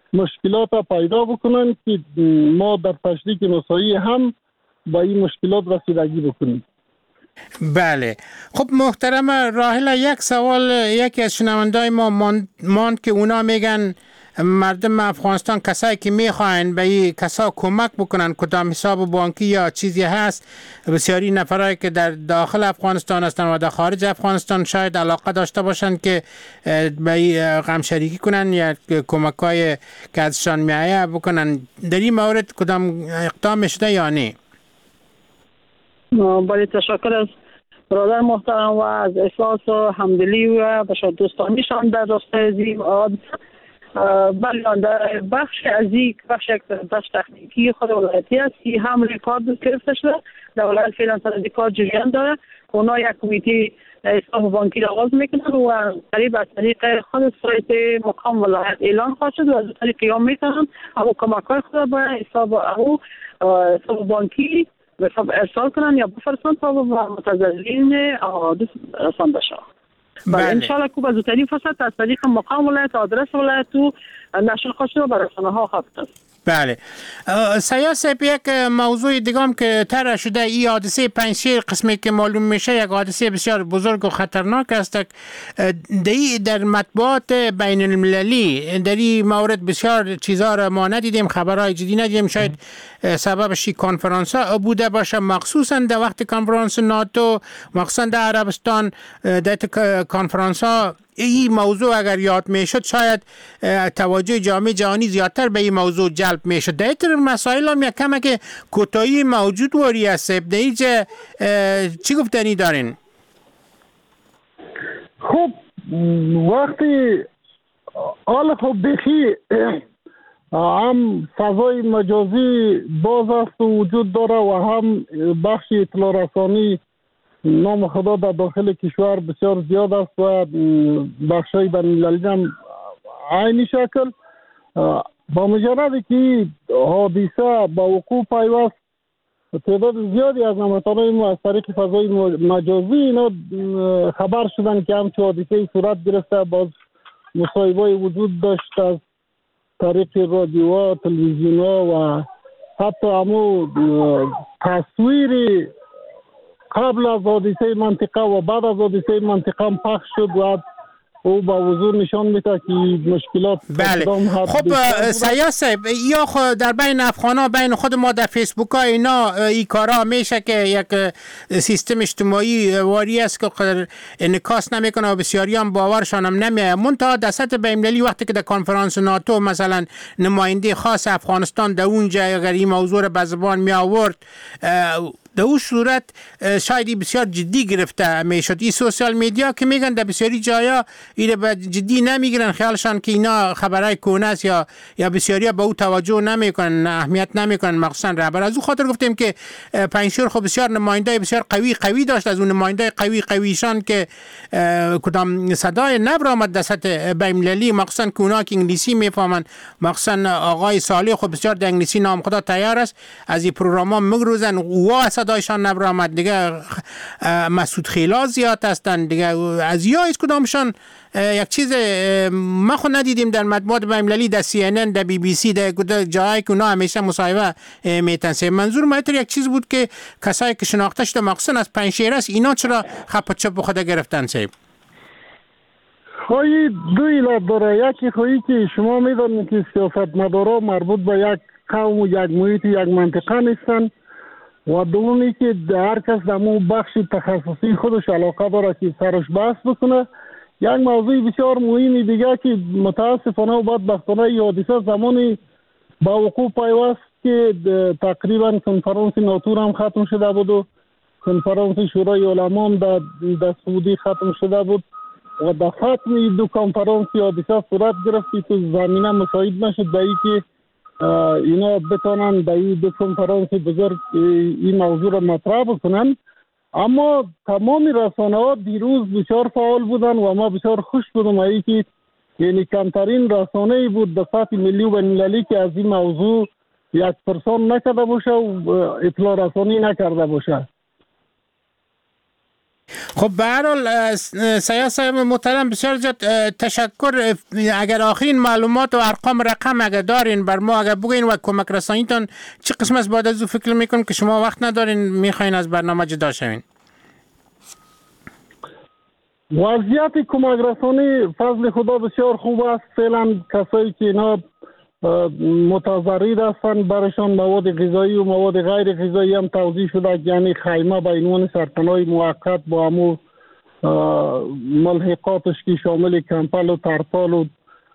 مشکلات پیدا بکنن که ما در تشریک نسایی هم با این مشکلات رسیدگی بکنیم. بله. خب محترم راحله، یک سوال یکی از شنوندای ما ماند, ماند که اونا میگن مردم افغانستان کسایی که میخواین به این کسا کمک بکنن، کدام حساب بانکی یا چیزی هست، بسیاری نفرایی که در داخل افغانستان هستن و در خارج افغانستان شاید علاقه داشته باشن که به این غم شریکی کنن یا کمکای که ازشان میایه بکنن. در این مورد کدام اقدام شده یا نه؟ بله، تشکر از برادر محترم و از احساس و همدلی و بشار دوستانیشان در راستای زیر آد. بله، در بخش از یک بخش یک بخش تکنیکی خود ولایتی است که هم ریکارد گرفته شده. در ولایت فعلا سر ریکارد جریان داره. اونا یک کمیته حساب بانکی را آغاز میکنن و قریب از طریق خود سایت مقام ولایت اعلان خواهد شد و از طریق قیام میکنن اما کمک‌های خود با حساب او حساب بانکی به حساب ارسال کنن یا بفرستن تا به متضررین حادث رسانده شود. بله، انشاءالله که به زودترین فرصت از طریق مقام ولایت، آدرس ولایت و نشر خواهد شد و به رسانه ها خواهد است. بله. سیاه صاحب، یک موضوع دیگه هم که طرح شده، این حادثه پنجشیر قسمی که معلوم میشه یک حادثه بسیار بزرگ و خطرناک است. دی در مطبوعات بین المللی در این مورد بسیار چیزا را ما ندیدیم، خبرهای جدی ندیدیم. شاید سببش کنفرانس ها بوده باشه، مخصوصا در وقت کنفرانس ناتو، مخصوصا در عربستان در کنفرانس ها این موضوع اگر یاد میشد شاید توجه جامعه جهانی زیادتر به این موضوع جلب میشد. در این مسائل هم یک کمه که کوتاهی موجود واری است. در اینجا چی گفتنی دارین؟ خب وقتی حال خب بخی هم فضای مجازی باز است و وجود داره و هم بخش اطلاع رسانی نام خدا در داخل کشور بسیار زیاد است و بخشای بین‌المللی هم عین شکل. با مجرد که حادثه با وقوع پیوست تعداد زیادی از هموطنان ما از طریق فضای مجازی اینا خبر شدن که همچون حادثه صورت گرفته، باز مصاحبه‌ای وجود داشت از طریق رادیوها، تلویزیون‌ها و حتی همو تصویر قبل از حادثه منطقه و بعد از حادثه منطقه هم پخش شد و او با حضور نشان میده که مشکلات. بله. خب سیاه صاحب، یا خود در بین افغانا بین خود ما در فیسبوک ها اینا ای کارا میشه که یک سیستم اجتماعی واری است که قدر انعکاس نمیکنه و بسیاری هم باورشان هم نمیه. منتها در سطح بین‌المللی وقتی که در کنفرانس ناتو مثلا نماینده خاص افغانستان در اونجا اگر این موضوع را به زبان می آورد، در اون صورت شاید بسیار جدی گرفته میشد. این سوشال میدیا که میگن در بسیاری جایا ایره به جدی نمیگیرن، خیالشان که اینا خبرای کونه است یا یا بسیاری به او توجه نمیکنن، اهمیت نمیکنن، مخصوصا رهبر. از اون خاطر گفتیم که پنجشیر خب بسیار نماینده بسیار قوی قوی داشت. از اون نماینده قوی قویشان که کدام صدای نبر آمد در سطح بین‌المللی، مخصوصا که اونا که انگلیسی میفهمن، مخصوصا آقای صالح خب بسیار در انگلیسی نام خدا تیار است، از این پروگرام میگروزن و صدایشان نبر آمد. دیگه مسعود خیلا زیاد هستن دیگه، از یا هیچ کدامشان یک چیز ما خود ندیدیم در مطبوعات بین‌المللی، در سی ان ان، در بی بی سی، در جایی که اونا همیشه مصاحبه میتن. منظور ما یک چیز بود که کسایی که شناخته شده مخصوصا از پنجشیر است اینا چرا خپ چپ خود گرفتن صاحب؟ خواهی دو علت داره. یکی خواهی که شما میدونید که سیاستمدارا مربوط به یک قوم و یک محیط و یک منطقه نیستن و دومی که هر کس در اون بخش تخصصی خودش علاقه داره که سرش بحث بکنه. یک موضوع بسیار مهمی دیگه که متاسفانه و بدبختانه این حادثه زمانی با وقوع پیوست که تقریبا کنفرانس ناتو هم ختم شده بود و کنفرانس شورای علما هم در, در سعودی ختم شده بود و در ختم دو کنفرانس حادثه صورت گرفت که زمینه مساعد نشد به اینکه اینا بتونن در این دو کنفرانس بزرگ این موضوع را مطرح بکنن. اما تمام رسانه ها دیروز بسیار فعال بودن و ما بسیار خوش بودم ایی که یعنی کمترین رسانه ای بود در سطح ملی و بین‌المللی که از این موضوع یک پرسان نکرده باشه و اطلاع رسانی نکرده باشه. خب به هر حال سیاست صاحب محترم بسیار زیاد تشکر. اگر آخرین معلومات و ارقام رقم اگر دارین بر ما اگر بگین و کمک رسانیتان چه قسم است بعد از او فکر میکنم که شما وقت ندارین میخواین از برنامه جدا شوین. وضعیت کمک رسانی فضل خدا بسیار خوب است. فعلا کسایی که اینا متضرر هستند برشان مواد غذایی و مواد غیر غذایی هم توزیع شده، یعنی خیمه به عنوان سرپناه موقت با همو ملحقاتش که شامل کمپل و ترپال و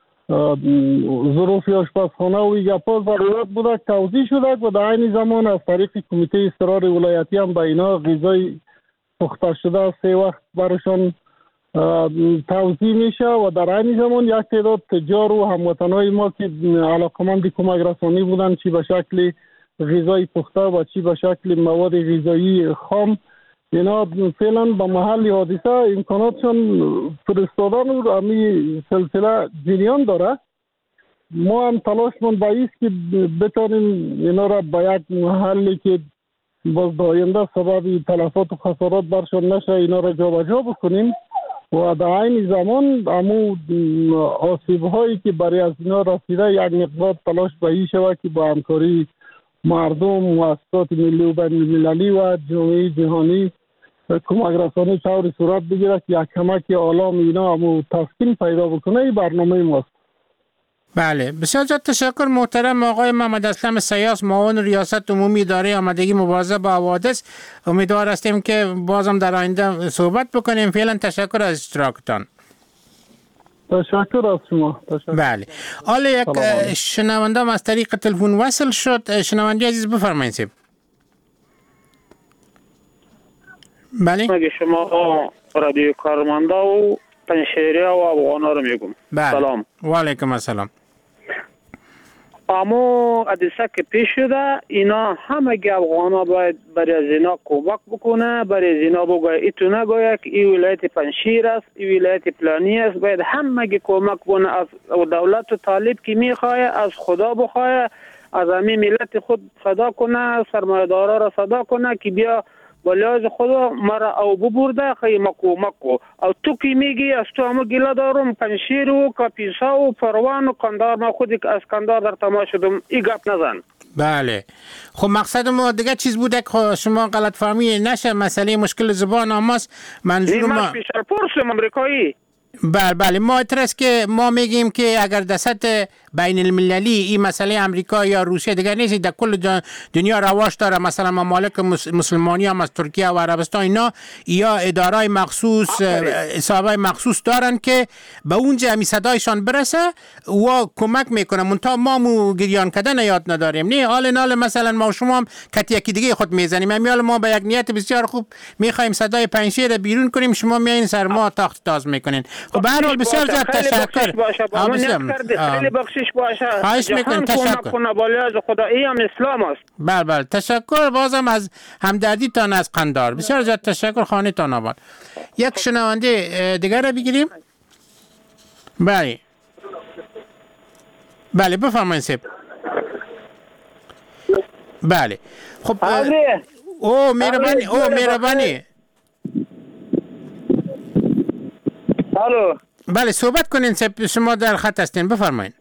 ظروف آشپزخانه و گپا ضرورت بوده توزیع شده و در این زمان از طریق کمیته اضطرار ولایتی هم به اینا غذای پخته شده سه وقت برشان توزیع میشه و در این زمان یک تعداد تجار و هموطنهای ما که علاقمند کمک رسانی بودن چی به شکل غذای پخته و چی به شکل مواد غذایی خام اینا فعلا به محل حادثه امکاناتشان فرستادن و امی سلسله جریان داره. ما هم تلاشمون باید که بتانیم اینا را به یک محلی که باز داینده سبب تلفات و خسارات برشان نشه اینا را جا به جا بکنیم و در این زمان امو آسیب هایی که برای از اینا رسیده یک مقدار تلاش باید شود که با همکاری مردم، مؤسسات ملی و بین المللی و جامعه جهانی کمک رسانی طوری صورت بگیره که یک کمک آلام اینا امو تسکین پیدا بکنه. این برنامه ماست. بله بسیار زیاد تشکر محترم آقای محمد اسلم سیاس، معاون ریاست عمومی اداره آمادگی مبارزه با حوادث. امیدوار هستیم که بازم در آینده صحبت بکنیم. فعلا تشکر از اشتراکتان. تشکر از شما. تشکر. بله حالا یک شنوندم از طریق تلفن وصل شد. شنونده عزیز بفرمایید. بله مگه شما رادیو کارمنده و پنشیری و افغانا رو میگم. بله. سلام. و علیکم السلام. اما حادثه که پیش شده اینا همگی افغانا باید برای از اینا کمک بکنه، برای از اینا بگه ایتو نگویه که این ولایت پنشیر است، این ولایت پلانی است، باید همگی کمک کنه. از دولت و طالب که میخواه از خدا بخواه، از همین ملت خود صدا کنه، سرمایه‌دارا را صدا کنه که بیا ولیاز خدا مرا او ببرده خیمه کمک کو. او تو که میگی از تو همه گله دارم پنشیر و کاپیسا و پروان و کندار، ما خودی که از کندار در تماش شدم ای گپ نزن. بله خب مقصد ما دیگه چیز بوده که شما غلط فهمی نشه، مسئله مشکل زبان آماست. منظور ما پیشتر پرسم امریکایی. بله بله ما اعتراض که ما میگیم که اگر در سطح بین المللی این مسئله امریکا یا روسیه دیگر نیست، در کل دنیا رواج داره. مثلا ممالک مسلمانی هم از ترکیه و عربستان اینا یا ادارای مخصوص حسابای مخصوص دارن که به اونجا همی صدایشان برسه و کمک میکنه. منتها ما مو گریان کردن یاد نداریم. نه حال نال مثلا ما شما هم کتی یکی دیگه خود میزنیم. امیال ما با یک نیت بسیار خوب میخوایم صدای پنشیر بیرون کنیم، شما میایین سر ما تاخت تاز میکنین. خب به هر حال بسیار زیاد تشکر. خیلی بخشش باشه. خواهش میکنم. تشکر. کنه بالا خدا ای هم اسلام است. بله بله تشکر بازم از همدردی تان از قندار. بسیار زیاد تشکر. خانه تان آباد. یک شنونده دیگر را بگیریم. بله بله بفرمایید سیب. بله خب او مهربانی او مهربانی الو بله صحبت کنین سیب، شما در خط هستین بفرمایید.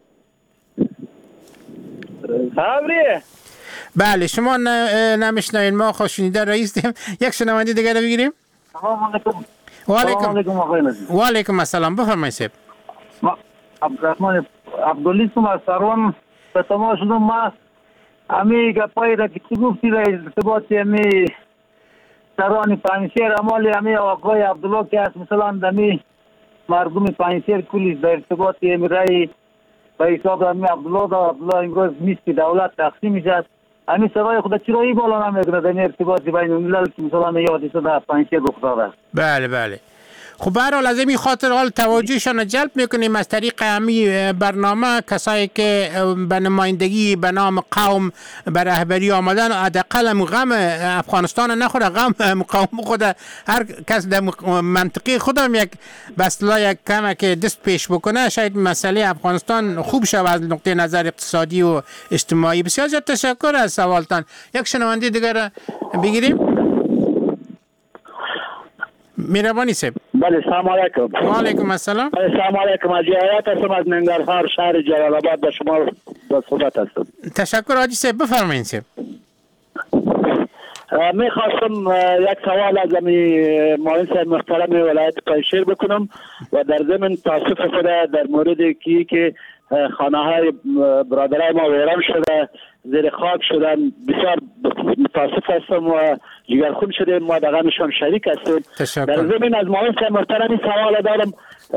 خبریه؟ بله شما نمیشنوین، ما خوشنیده رئیسیم. یک شنونده دیگر رو بگیریم. سلام علیکم. و علیکم و علیکم السلام بفرمایید سیب. ما عبدالرحمن عبدالله سم از سروان به تماس شدم. ما امی گپایی را که تو گفتی در ارتباط امی سروان پنشیر امال امی آقای عبدالله که هست مثلا دمی مردم پنشیر کلی در ارتباط امی رای به حساب امی عبدالله دا عبدالله امروز میست دولت تقسیم میشد. امی سوای خدا چرایی بالا نمیکنه در ارتباط بین الملل که مثلا یادی در پنشیر رخ. بله بله خب به هر حال از این خاطر حال توجهشان جلب میکنیم از طریق همی برنامه کسایی که به نمایندگی به نام قوم به رهبری آمدن حداقل غم افغانستان نخوره، غم قوم خود هر کس در منطقه خودم یک بسلا یک کمک دست پیش بکنه شاید مسئله افغانستان خوب شود از نقطه نظر اقتصادی و اجتماعی. بسیار زیاد تشکر از سوالتان. یک شنونده دیگر بگیریم. مهربانی صاحب. بله سلام علیکم. و علیکم السلام. سلام علیکم. از جهات هستم از ننگرهار شهر جلال آباد با شما با صحبت هستم. تشکر حاجی صاحب، بفرمایید صاحب. می خواستم یک سوال از امی معاون صاحب محترم ولایت پنجشیر بکنم و در ضمن تاسف خود در مورد کی که خانه های برادرای ما ویران شده، زیر خاک شدن، بسیار متاسف هستم و جگرخون شده، ما در غمشان شریک هستیم. در ضمن از معاون صاحب محترم سوال دارم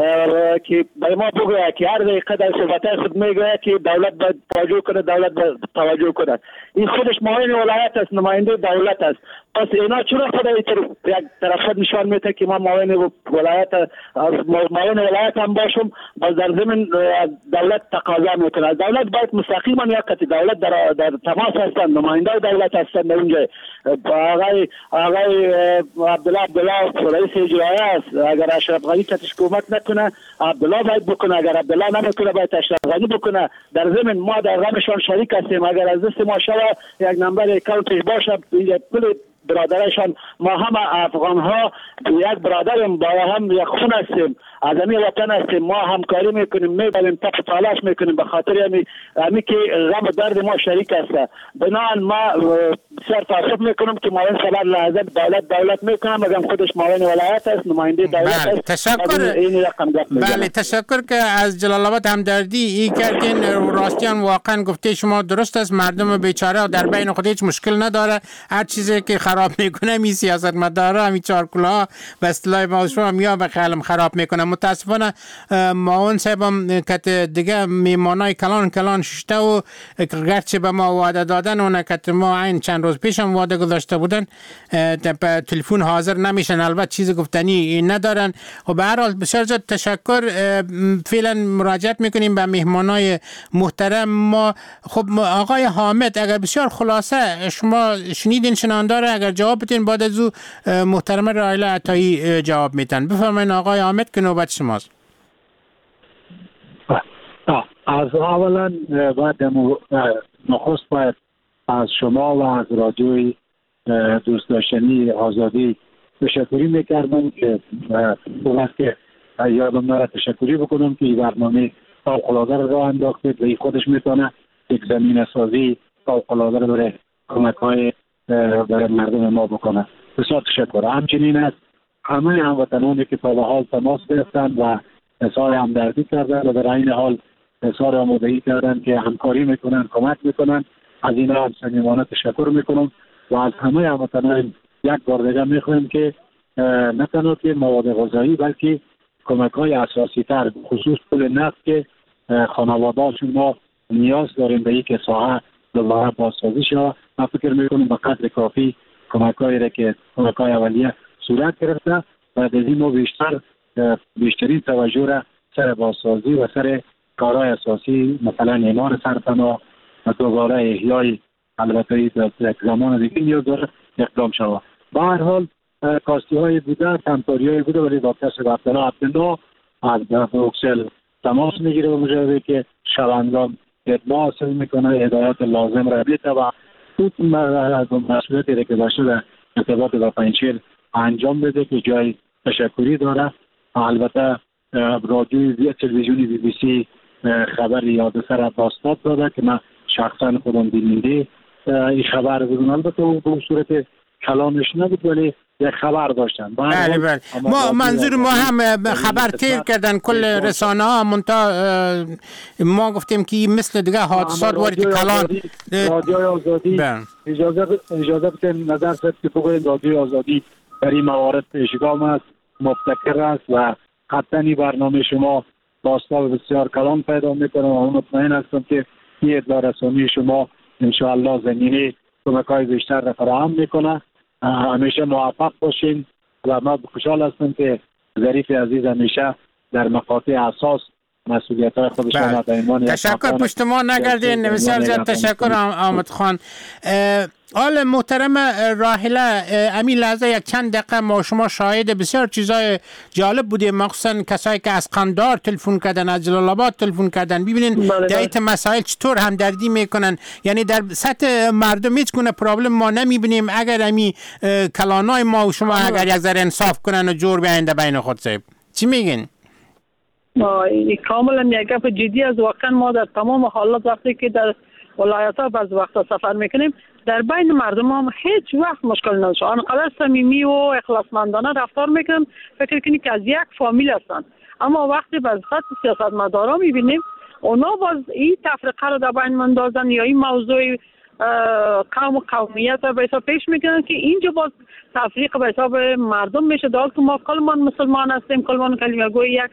که برای ما بگوید که هر دقیقه در صحبتهای خود میگوید که دولت باید توجه کنه، دولت باید توجه کنه. این خودش معاون ولایت است، نماینده دولت است. پس اینا چرا خود یک طرف نشان میده که ما معاون ولایت معاون ولایت هم باشم، باز در ضمن دولت تقاضا میکنه. دولت باید مستقیما یا قطعی دولت در در تماس هستند، نماینده دولت هستند در اونجا. آقای آقای عبدالله عبدالله رئیس اجرایی است، اگر اشرف غنی کتش کمک نکنه عبدالله باید بکنه، اگر عبدالله نمیکنه باید اشرف غنی بکنه. در ضمن ما در غمشان شریک هستیم. اگر از دست ما شوه یک نمبر اکانتش باشه پول برادرشان، ما هم افغان ها یک برادریم، با هم یک خون هستیم، از امی وطن هستیم، ما همکاری میکنیم، میبریم تپ تلاش میکنیم، به خاطر امی امی که غم و درد ما شریک است. بنابراین ما بسیار تاسف میکنم که معاون سالار لحظه دولت دولت میکنم، مگم خودش معاون ولایت است، نماینده دولت است. تشکر. این رقم بله تشکر که از جلال آباد همدردی ای کردین. راستیان واقعا گفته شما درست است، مردم بیچاره در بین خود هیچ مشکل نداره، هر چیزی که خراب میکنه می سیاستمدارا می چارکولا به اصطلاح ما یا به خیالم خراب میکنه. متاسفانه معاون صاحبم که دیگه میمانای کلان کلان ششته و گرچه به ما وعده دادن اون که ما این چند روز پیشم وعده گذاشته بودن به تلفن حاضر نمیشن، البته چیز گفتنی ندارن. و به هر حال بسیار زیاد تشکر. فعلا مراجعت میکنیم به مهمانای محترم ما. خب آقای حامد اگر بسیار خلاصه شما شنیدین شنانداره، اگر جواب بدین بعد از او محترم رایله عطایی جواب میدن. بفرمایید آقای حامد که نوبت شماست. از اولا باید نخست باید از شما و از رادیوی دوست داشتنی آزادی تشکری میکردم که اون وقت که یادم نره تشکری بکنم که این برنامه فوق‌العاده رو راه انداختید و این خودش میتونه یک زمینه سازی فوق‌العاده رو برای کمک های برای مردم ما بکنه. بسیار تشکر. همچنین است همه هموطنانی که تا به حال تماس گرفتن و اظهار همدردی کردن و در این حال اظهار آمادگی کردن که همکاری میکنن، کمک میکنن، از اینا هم صمیمانه تشکر میکنم. و از همه هموطنان یک بار دیگه میخوایم که نه تنها که مواد غذایی بلکه کمک های اساسی تر خصوص پول نفت که خانواده‌هاشون ما نیاز داریم به یک ساحه دوباره بازسازی شود. من فکر میکنم به قدر کافی کمک هایی را که کمک های اولیه صورت گرفته و از این ما بیشتر بیشترین توجه را سر بازسازی و سر کارهای اساسی مثلا اعمار سرپناه و دوباره احیای البته یک زمان دیگه نیاز داره اقدام شود. به هر حال کاستی های بوده، همکاری های بوده، ولی دکتر عبدالله عبدالله از بروکسل تماس میگیره و مجرده که شبانگان اطلاع حاصل میکنه، هدایات لازم را بیده و خود مسئولیتی که داشته در ارتباط با پنجشیر انجام بده که جای تشکری داره. البته رادیوی تلویزیونی بی بی سی خبر یادسر را باستاد داده که من شخصا خودم بیننده این خبر بودن، البته به صورت کلامش نبود ولی یک خبر داشتن. بله بله. ما منظور ما هم خبر تیر کردن کل رسانه ها، منتها ما گفتیم که مثل دیگه حادثات وارد کلان. رادیو آزادی اجازه اجازه بدین نظر سر که بگوید رادیو آزادی در این موارد پیشگام است، مبتکر است و قطعا این برنامه شما باستاب بسیار کلان پیدا میکنه و مطمئن هستم که این اطلاع رسانی شما انشاءالله زمینه کمک های بیشتر را فراهم میکنه. همیشه موفق باشین و ما خوشحال هستم که ظریف عزیز همیشه در مقاطع اساس مسئولیت های خودشان بله. به عنوان تشکر پشت ما نگردین. بسیار زیاد تشکر آمد خان. آل محترم راحله، امی لحظه یک چند دقیقه ما شما شاهد بسیار چیزای جالب بودیم، مخصوصا کسایی که از قندهار تلفن کردن، از جلال آباد تلفن کردن. ببینین در این مسائل چطور همدردی میکنن. یعنی در سطح مردم هیچ گونه پرابلم ما نمیبینیم اگر امی کلانای ما و شما اگر یک ذره انصاف کنن و جور بیاینده بین خود. صاحب چی میگین؟ این کاملا یک گپ جدی از واقعا ما در تمام حالات وقتی که در ولایت ها بعض وقتا سفر میکنیم در بین مردم هم هیچ وقت مشکل نداشته. آنقدر صمیمی و اخلاصمندانه رفتار میکنن فکر کنید که از یک فامیل هستن. اما وقتی بعض خط سیاستمدارا میبینیم اونا باز این تفرقه رو در بین مندازن یا این موضوع قوم و قومیت رو به حساب پیش میکنن که اینجا باز تفریق به حساب مردم میشه، در حالی که ما کلمان مسلمان هستیم، کلمان کلمه گوی یک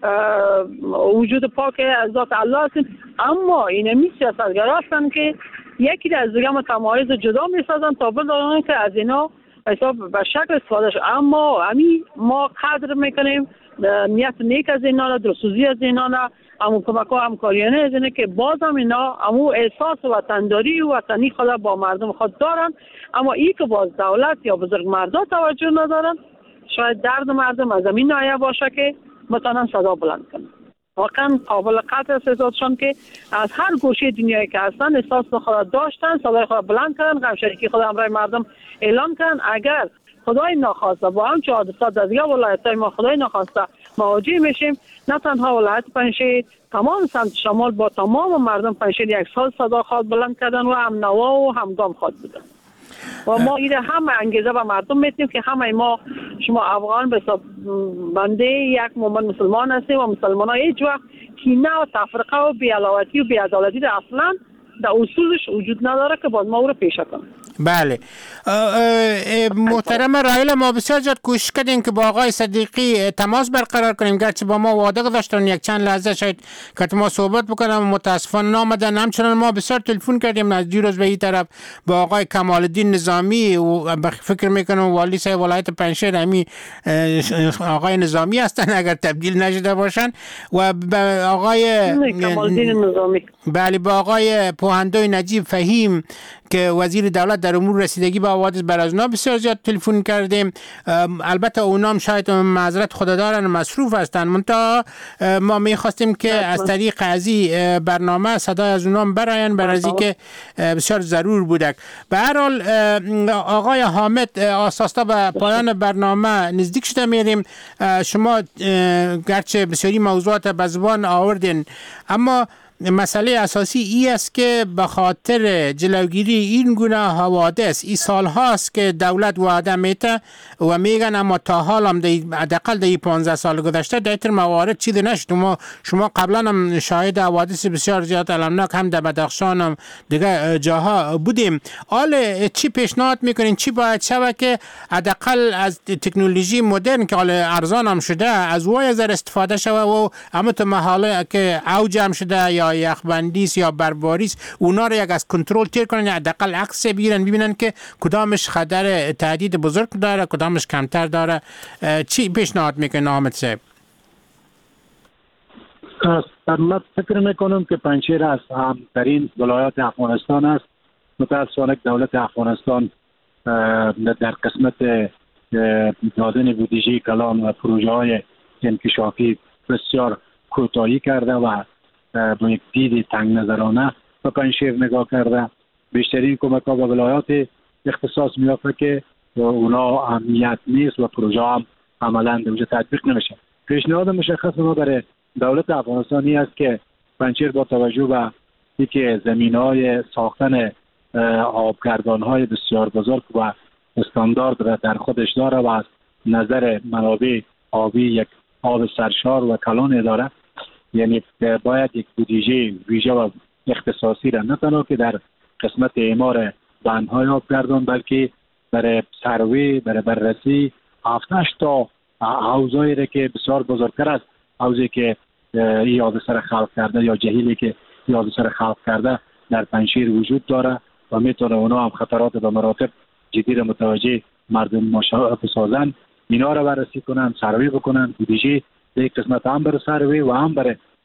وجود پاک از ذات الله هستیم. اما اینمی سیاستگرا هستن که یکی از دیگه هم تمایز جدا میسازن تا بدانن که از اینا حساب به شکل استفاده شد. اما همین ما قدر میکنیم نیت نیک از اینا، درستوزی از اینا، همون کمک و همکاریانه از اینه که باز هم اینا همون احساس وطنداری و وطنی خود با مردم خود دارن. اما ای که باز دولت یا بزرگ مردم توجه ندارن، شاید درد مردم از این نایه باشه که مثلا صدا بلند کنن. واقعا قابل قدر است احساسشان که از هر گوشه دنیایی که هستن احساس خود داشتن، صدای خود بلند کردن، غم شریکی خود همراه مردم اعلان کردن. اگر خدای ناخواسته با هم چه حادثات در دیگه ولایت‌های ما خدای ناخواسته مواجه میشیم، نه تنها ولایت پنجشیر، تمام سمت شمال با تمام مردم پنجشیر یک سال صدا خود بلند کردن و هم نوا و همگام خود بودن. و ما این همه انگیزه به مردم میتیم که همه ما شما افغان به حساب بنده یک مومن مسلمان هستیم و مسلمان ها هیچ وقت کینه و تفرقه و بی‌علاوتی و بی‌عدالتی در اصلا در اصولش وجود نداره که باز ما او رو پیشه کنیم. بله محترم راحله، ما بسیار زیاد کوشش کردیم که با آقای صدیقی تماس برقرار کنیم، گرچه با ما وعده گذاشتن یک چند لحظه شاید که ما صحبت بکنم، متاسفانه نامدن. همچنان ما بسیار تلفن کردیم از دیروز به این طرف با آقای کمال الدین نظامی و فکر میکنم والی صاحب ولایت پنجشیر همی آقای نظامی هستن اگر تبدیل نشده باشن، و با آقای کمال الدین نظامی بله با آقای پوهندوی نجیب فهیم که وزیر دولت در امور رسیدگی به حوادث برازنا بسیار زیاد تلفن کردیم. البته اونام شاید معذرت خود دارن مصروف هستن، منتها ما میخواستیم که از طریق ازی برنامه صدای از اونام براین برازی که بسیار ضرور بودک. به هر حال آقای حامد آساستا به پایان برنامه نزدیک شده میریم. شما گرچه بسیاری موضوعات به زبان آوردین، اما مسئله اساسی ای است که به خاطر جلوگیری این گونه حوادث این سال هاست که دولت وعده میته و میگن، اما تا حال هم حداقل در پانزده سال گذشته در این موارد چیزی نشد. ما شما قبلا هم شاهد حوادث بسیار زیاد المناک هم در بدخشان هم دیگه جاها بودیم. حال چی پیشنهاد میکنین، چی باید شود که حداقل از تکنولوژی مدرن که حال ارزان هم شده از وای از استفاده شود و اما تو محاله که اوج هم شده یا یخبندیس یا برباریس اونا رو یک از کنترل تیر کنن، حداقل عکس بگیرن ببینن که کدامش خطر تهدید بزرگ داره کدامش کمتر داره. چی پیشنهاد میکنه حامد صاحب؟ من فکر میکنم که پنجشیر از اهمترین ولایات افغانستان است. متاسفانه دولت افغانستان در قسمت دادن بودجه کلان و پروژه های انکشافی بسیار کوتاهی کرده و با یک دید تنگ نظرانه به پنجشیر نگاه کرده. بیشترین کمک ها به ولایات اختصاص میافته که اونا اهمیت نیست و پروژه هم عملا در تطبیق نمیشه. پیشنهاد مشخص ما برای دولت افغانستانی است که پنجشیر با توجه به اینکه زمینهای ساختن آبگردانهای بسیار بزرگ و استاندارد را در خودش داره و از نظر منابع آبی یک آب سرشار و کلان داره، یعنی باید یک بودجه ویژه و اختصاصی را نه تنها که در قسمت اعمار بندهای آبگردان بلکه برای سروی، برای بررسی هفتش تا حوضایی را که بسیار بزرگتر است حوضی که این حادثه را خلق کرده یا جهیلی که این حادثه را خلق کرده در پنجشیر وجود داره و میتونه اونا هم خطرات به مراتب جدی را متوجه مردم ما بسازن، اینا را بررسی کنن، سروی بکنن. بودجه یک قسمت هم برای سروی و هم برای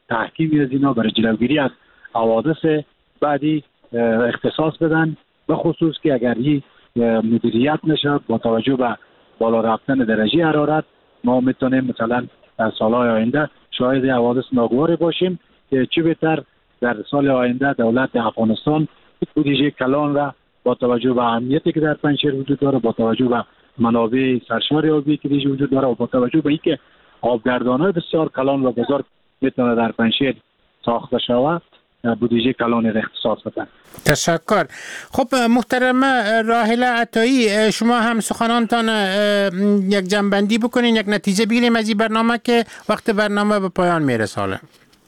تحکیم از اینا برای جلوگیری از حوادث بعدی اختصاص بدن، به خصوص که اگر این مدیریت نشد با توجه به بالا رفتن درجه حرارت ما میتونیم مثلا در سالهای آینده شاهد حوادث ناگواری باشیم که چه بهتر در سال آینده دولت افغانستان بودجه کلان را با توجه به اهمیتی که در پنجشیر وجود داره، با توجه به منابع سرشار آبی که دیگه وجود داره و با توجه به اینکه آبگردان‌های بسیار کلان و بزرگ میتونه در پنجشیر ساخته شود بودجه کلان را اختصاص بدن. تشکر. خب محترمه راحله عطایی، شما هم سخنانتان یک جنبندی بکنین، یک نتیجه بگیریم از این برنامه که وقت برنامه به پایان میرسه. حالا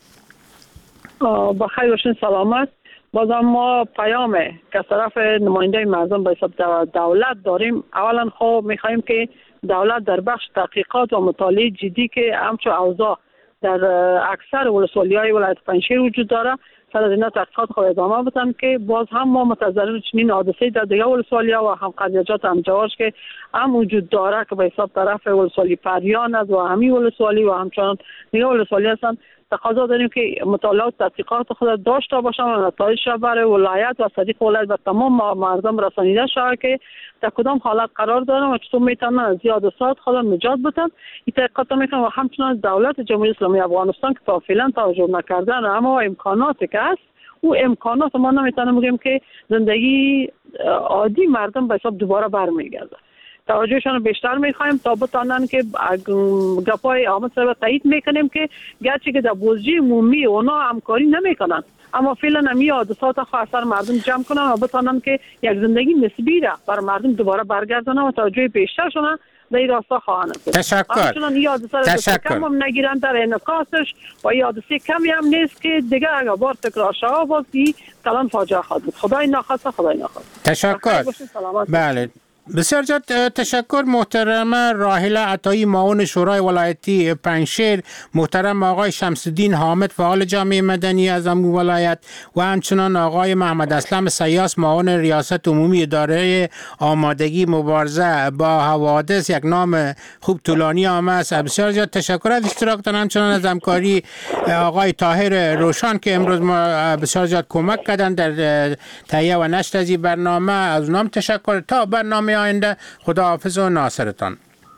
بخیر باشین، سلامت. بازم ما پیام که طرف نماینده مردم به حساب دولت داریم. اولا خب میخوایم که دولت در بخش تحقیقات و مطالعه جدی که همچون اوضاع در اکثر ولسوالی‌های ولایت پنجشیر وجود داره سر از اینا تحقیقات خود ادامه بدن که باز هم ما متضرر چنین حادثه در دیگه ولسوالی‌ها و هم قضیات هم جواش که هم وجود داره که به حساب طرف ولسوالی پریان است و همی ولسوالی و همچنان دیگه ولسوالی هستن. تقاضا داریم که مطالعات تحقیقات خود داشته باشن و نتایج برای ولایت و صدیق ولایت و تمام مردم رسانیده شود که در کدام حالت قرار دارن و چطور میتونن از حادثات خود نجات بدن. این تحقیقات میکنن و همچنان دولت جمهوری اسلامی افغانستان که تا فعلا توجه نکردن اما امکاناتی که هست او امکانات ما نمیتونیم بگیم که زندگی عادی مردم به حساب دوباره برمیگرده. توجهشان بیشتر میخوایم تا بتانن که گپای آمد سر تایید میکنیم که گرچه که در بودجه عمومی اونا همکاری نمیکنن اما فعلا همی حادثات خو اثر مردم جمع کنن و بتانن که یک زندگی نسبی را بر مردم دوباره برگردونن و توجه بیشترشون در این راستا خواهند کرد. تشکر. همچنان این حادثه را دست کم هم نگیرن در انعکاسش و این حادثه کمی هم نیست که دیگه اگر بار تکرار شود باز این کلان فاجعه خواهد بود. خدای نخواسته خدای نخواسته. تشکر. بله بسیار زیاد تشکر محترم راحله عطایی معاون شورای ولایتی پنجشیر، محترم آقای شمس الدین حامد فعال جامعه مدنی از امو ولایت و همچنان آقای محمد اسلم سیاس معاون ریاست عمومی اداره آمادگی مبارزه با حوادث. یک نام خوب طولانی آمده است. بسیار زیاد تشکر از اشتراکتان، همچنان از همکاری آقای طاهر روشن که امروز ما بسیار زیاد کمک کردن در تهیه و نشر از این برنامه. از اونام تشکر. تا برنامه آینده خداحافظ و ناصرتان.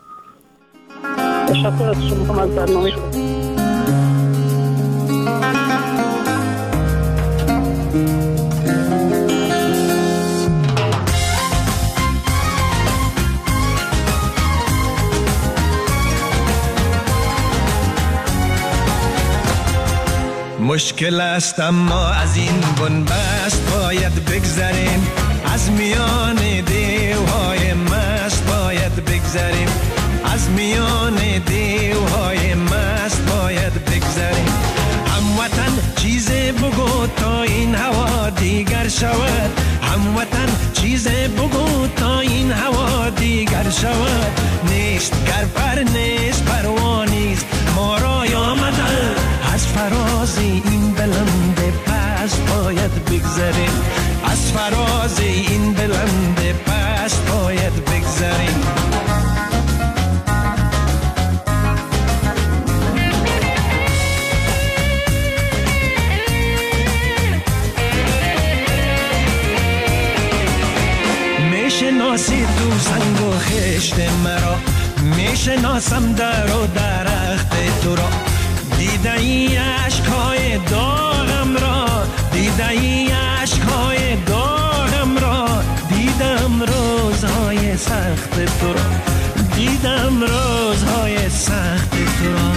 تشکر از شما از برنامه. مشکل است اما از این بنبست باید بگذریم، از میان دیوهای مست باید بگذریم، از میان دیوهای مست باید بگذریم. هموطن چیز بگو تا این هوا دیگر شود، هموطن چیز بگو تا این هوا دیگر شود. نیست گر پر نیست پروانیست ما را آمدن، از فراز این بلند پست باید بگذریم، از فراز این بلند پست باید بگذریم. میشناسی تو سنگ و خشت مرا، میشناسم در و درخت تو را، دیده ای عشقهای داغم را، دیده ای عشقهای داغم را، دیدم روزهای سخت تو را، دیدم روزهای سخت تو را.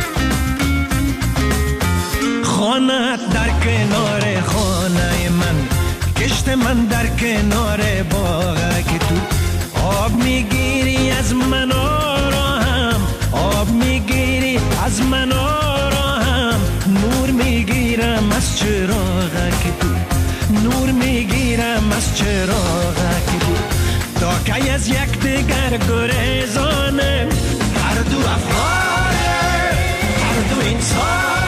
خانه در کنار خانه من، کشت من در کنار باغ که تو آب میگیری از من را هم، آب میگیری از من را هم، نور میگیرم از چراغ که تو، نور میگیرم از چراغ که تو. تا که از یک دیگر گریزانه، هر دو افغانه، هر دو انسان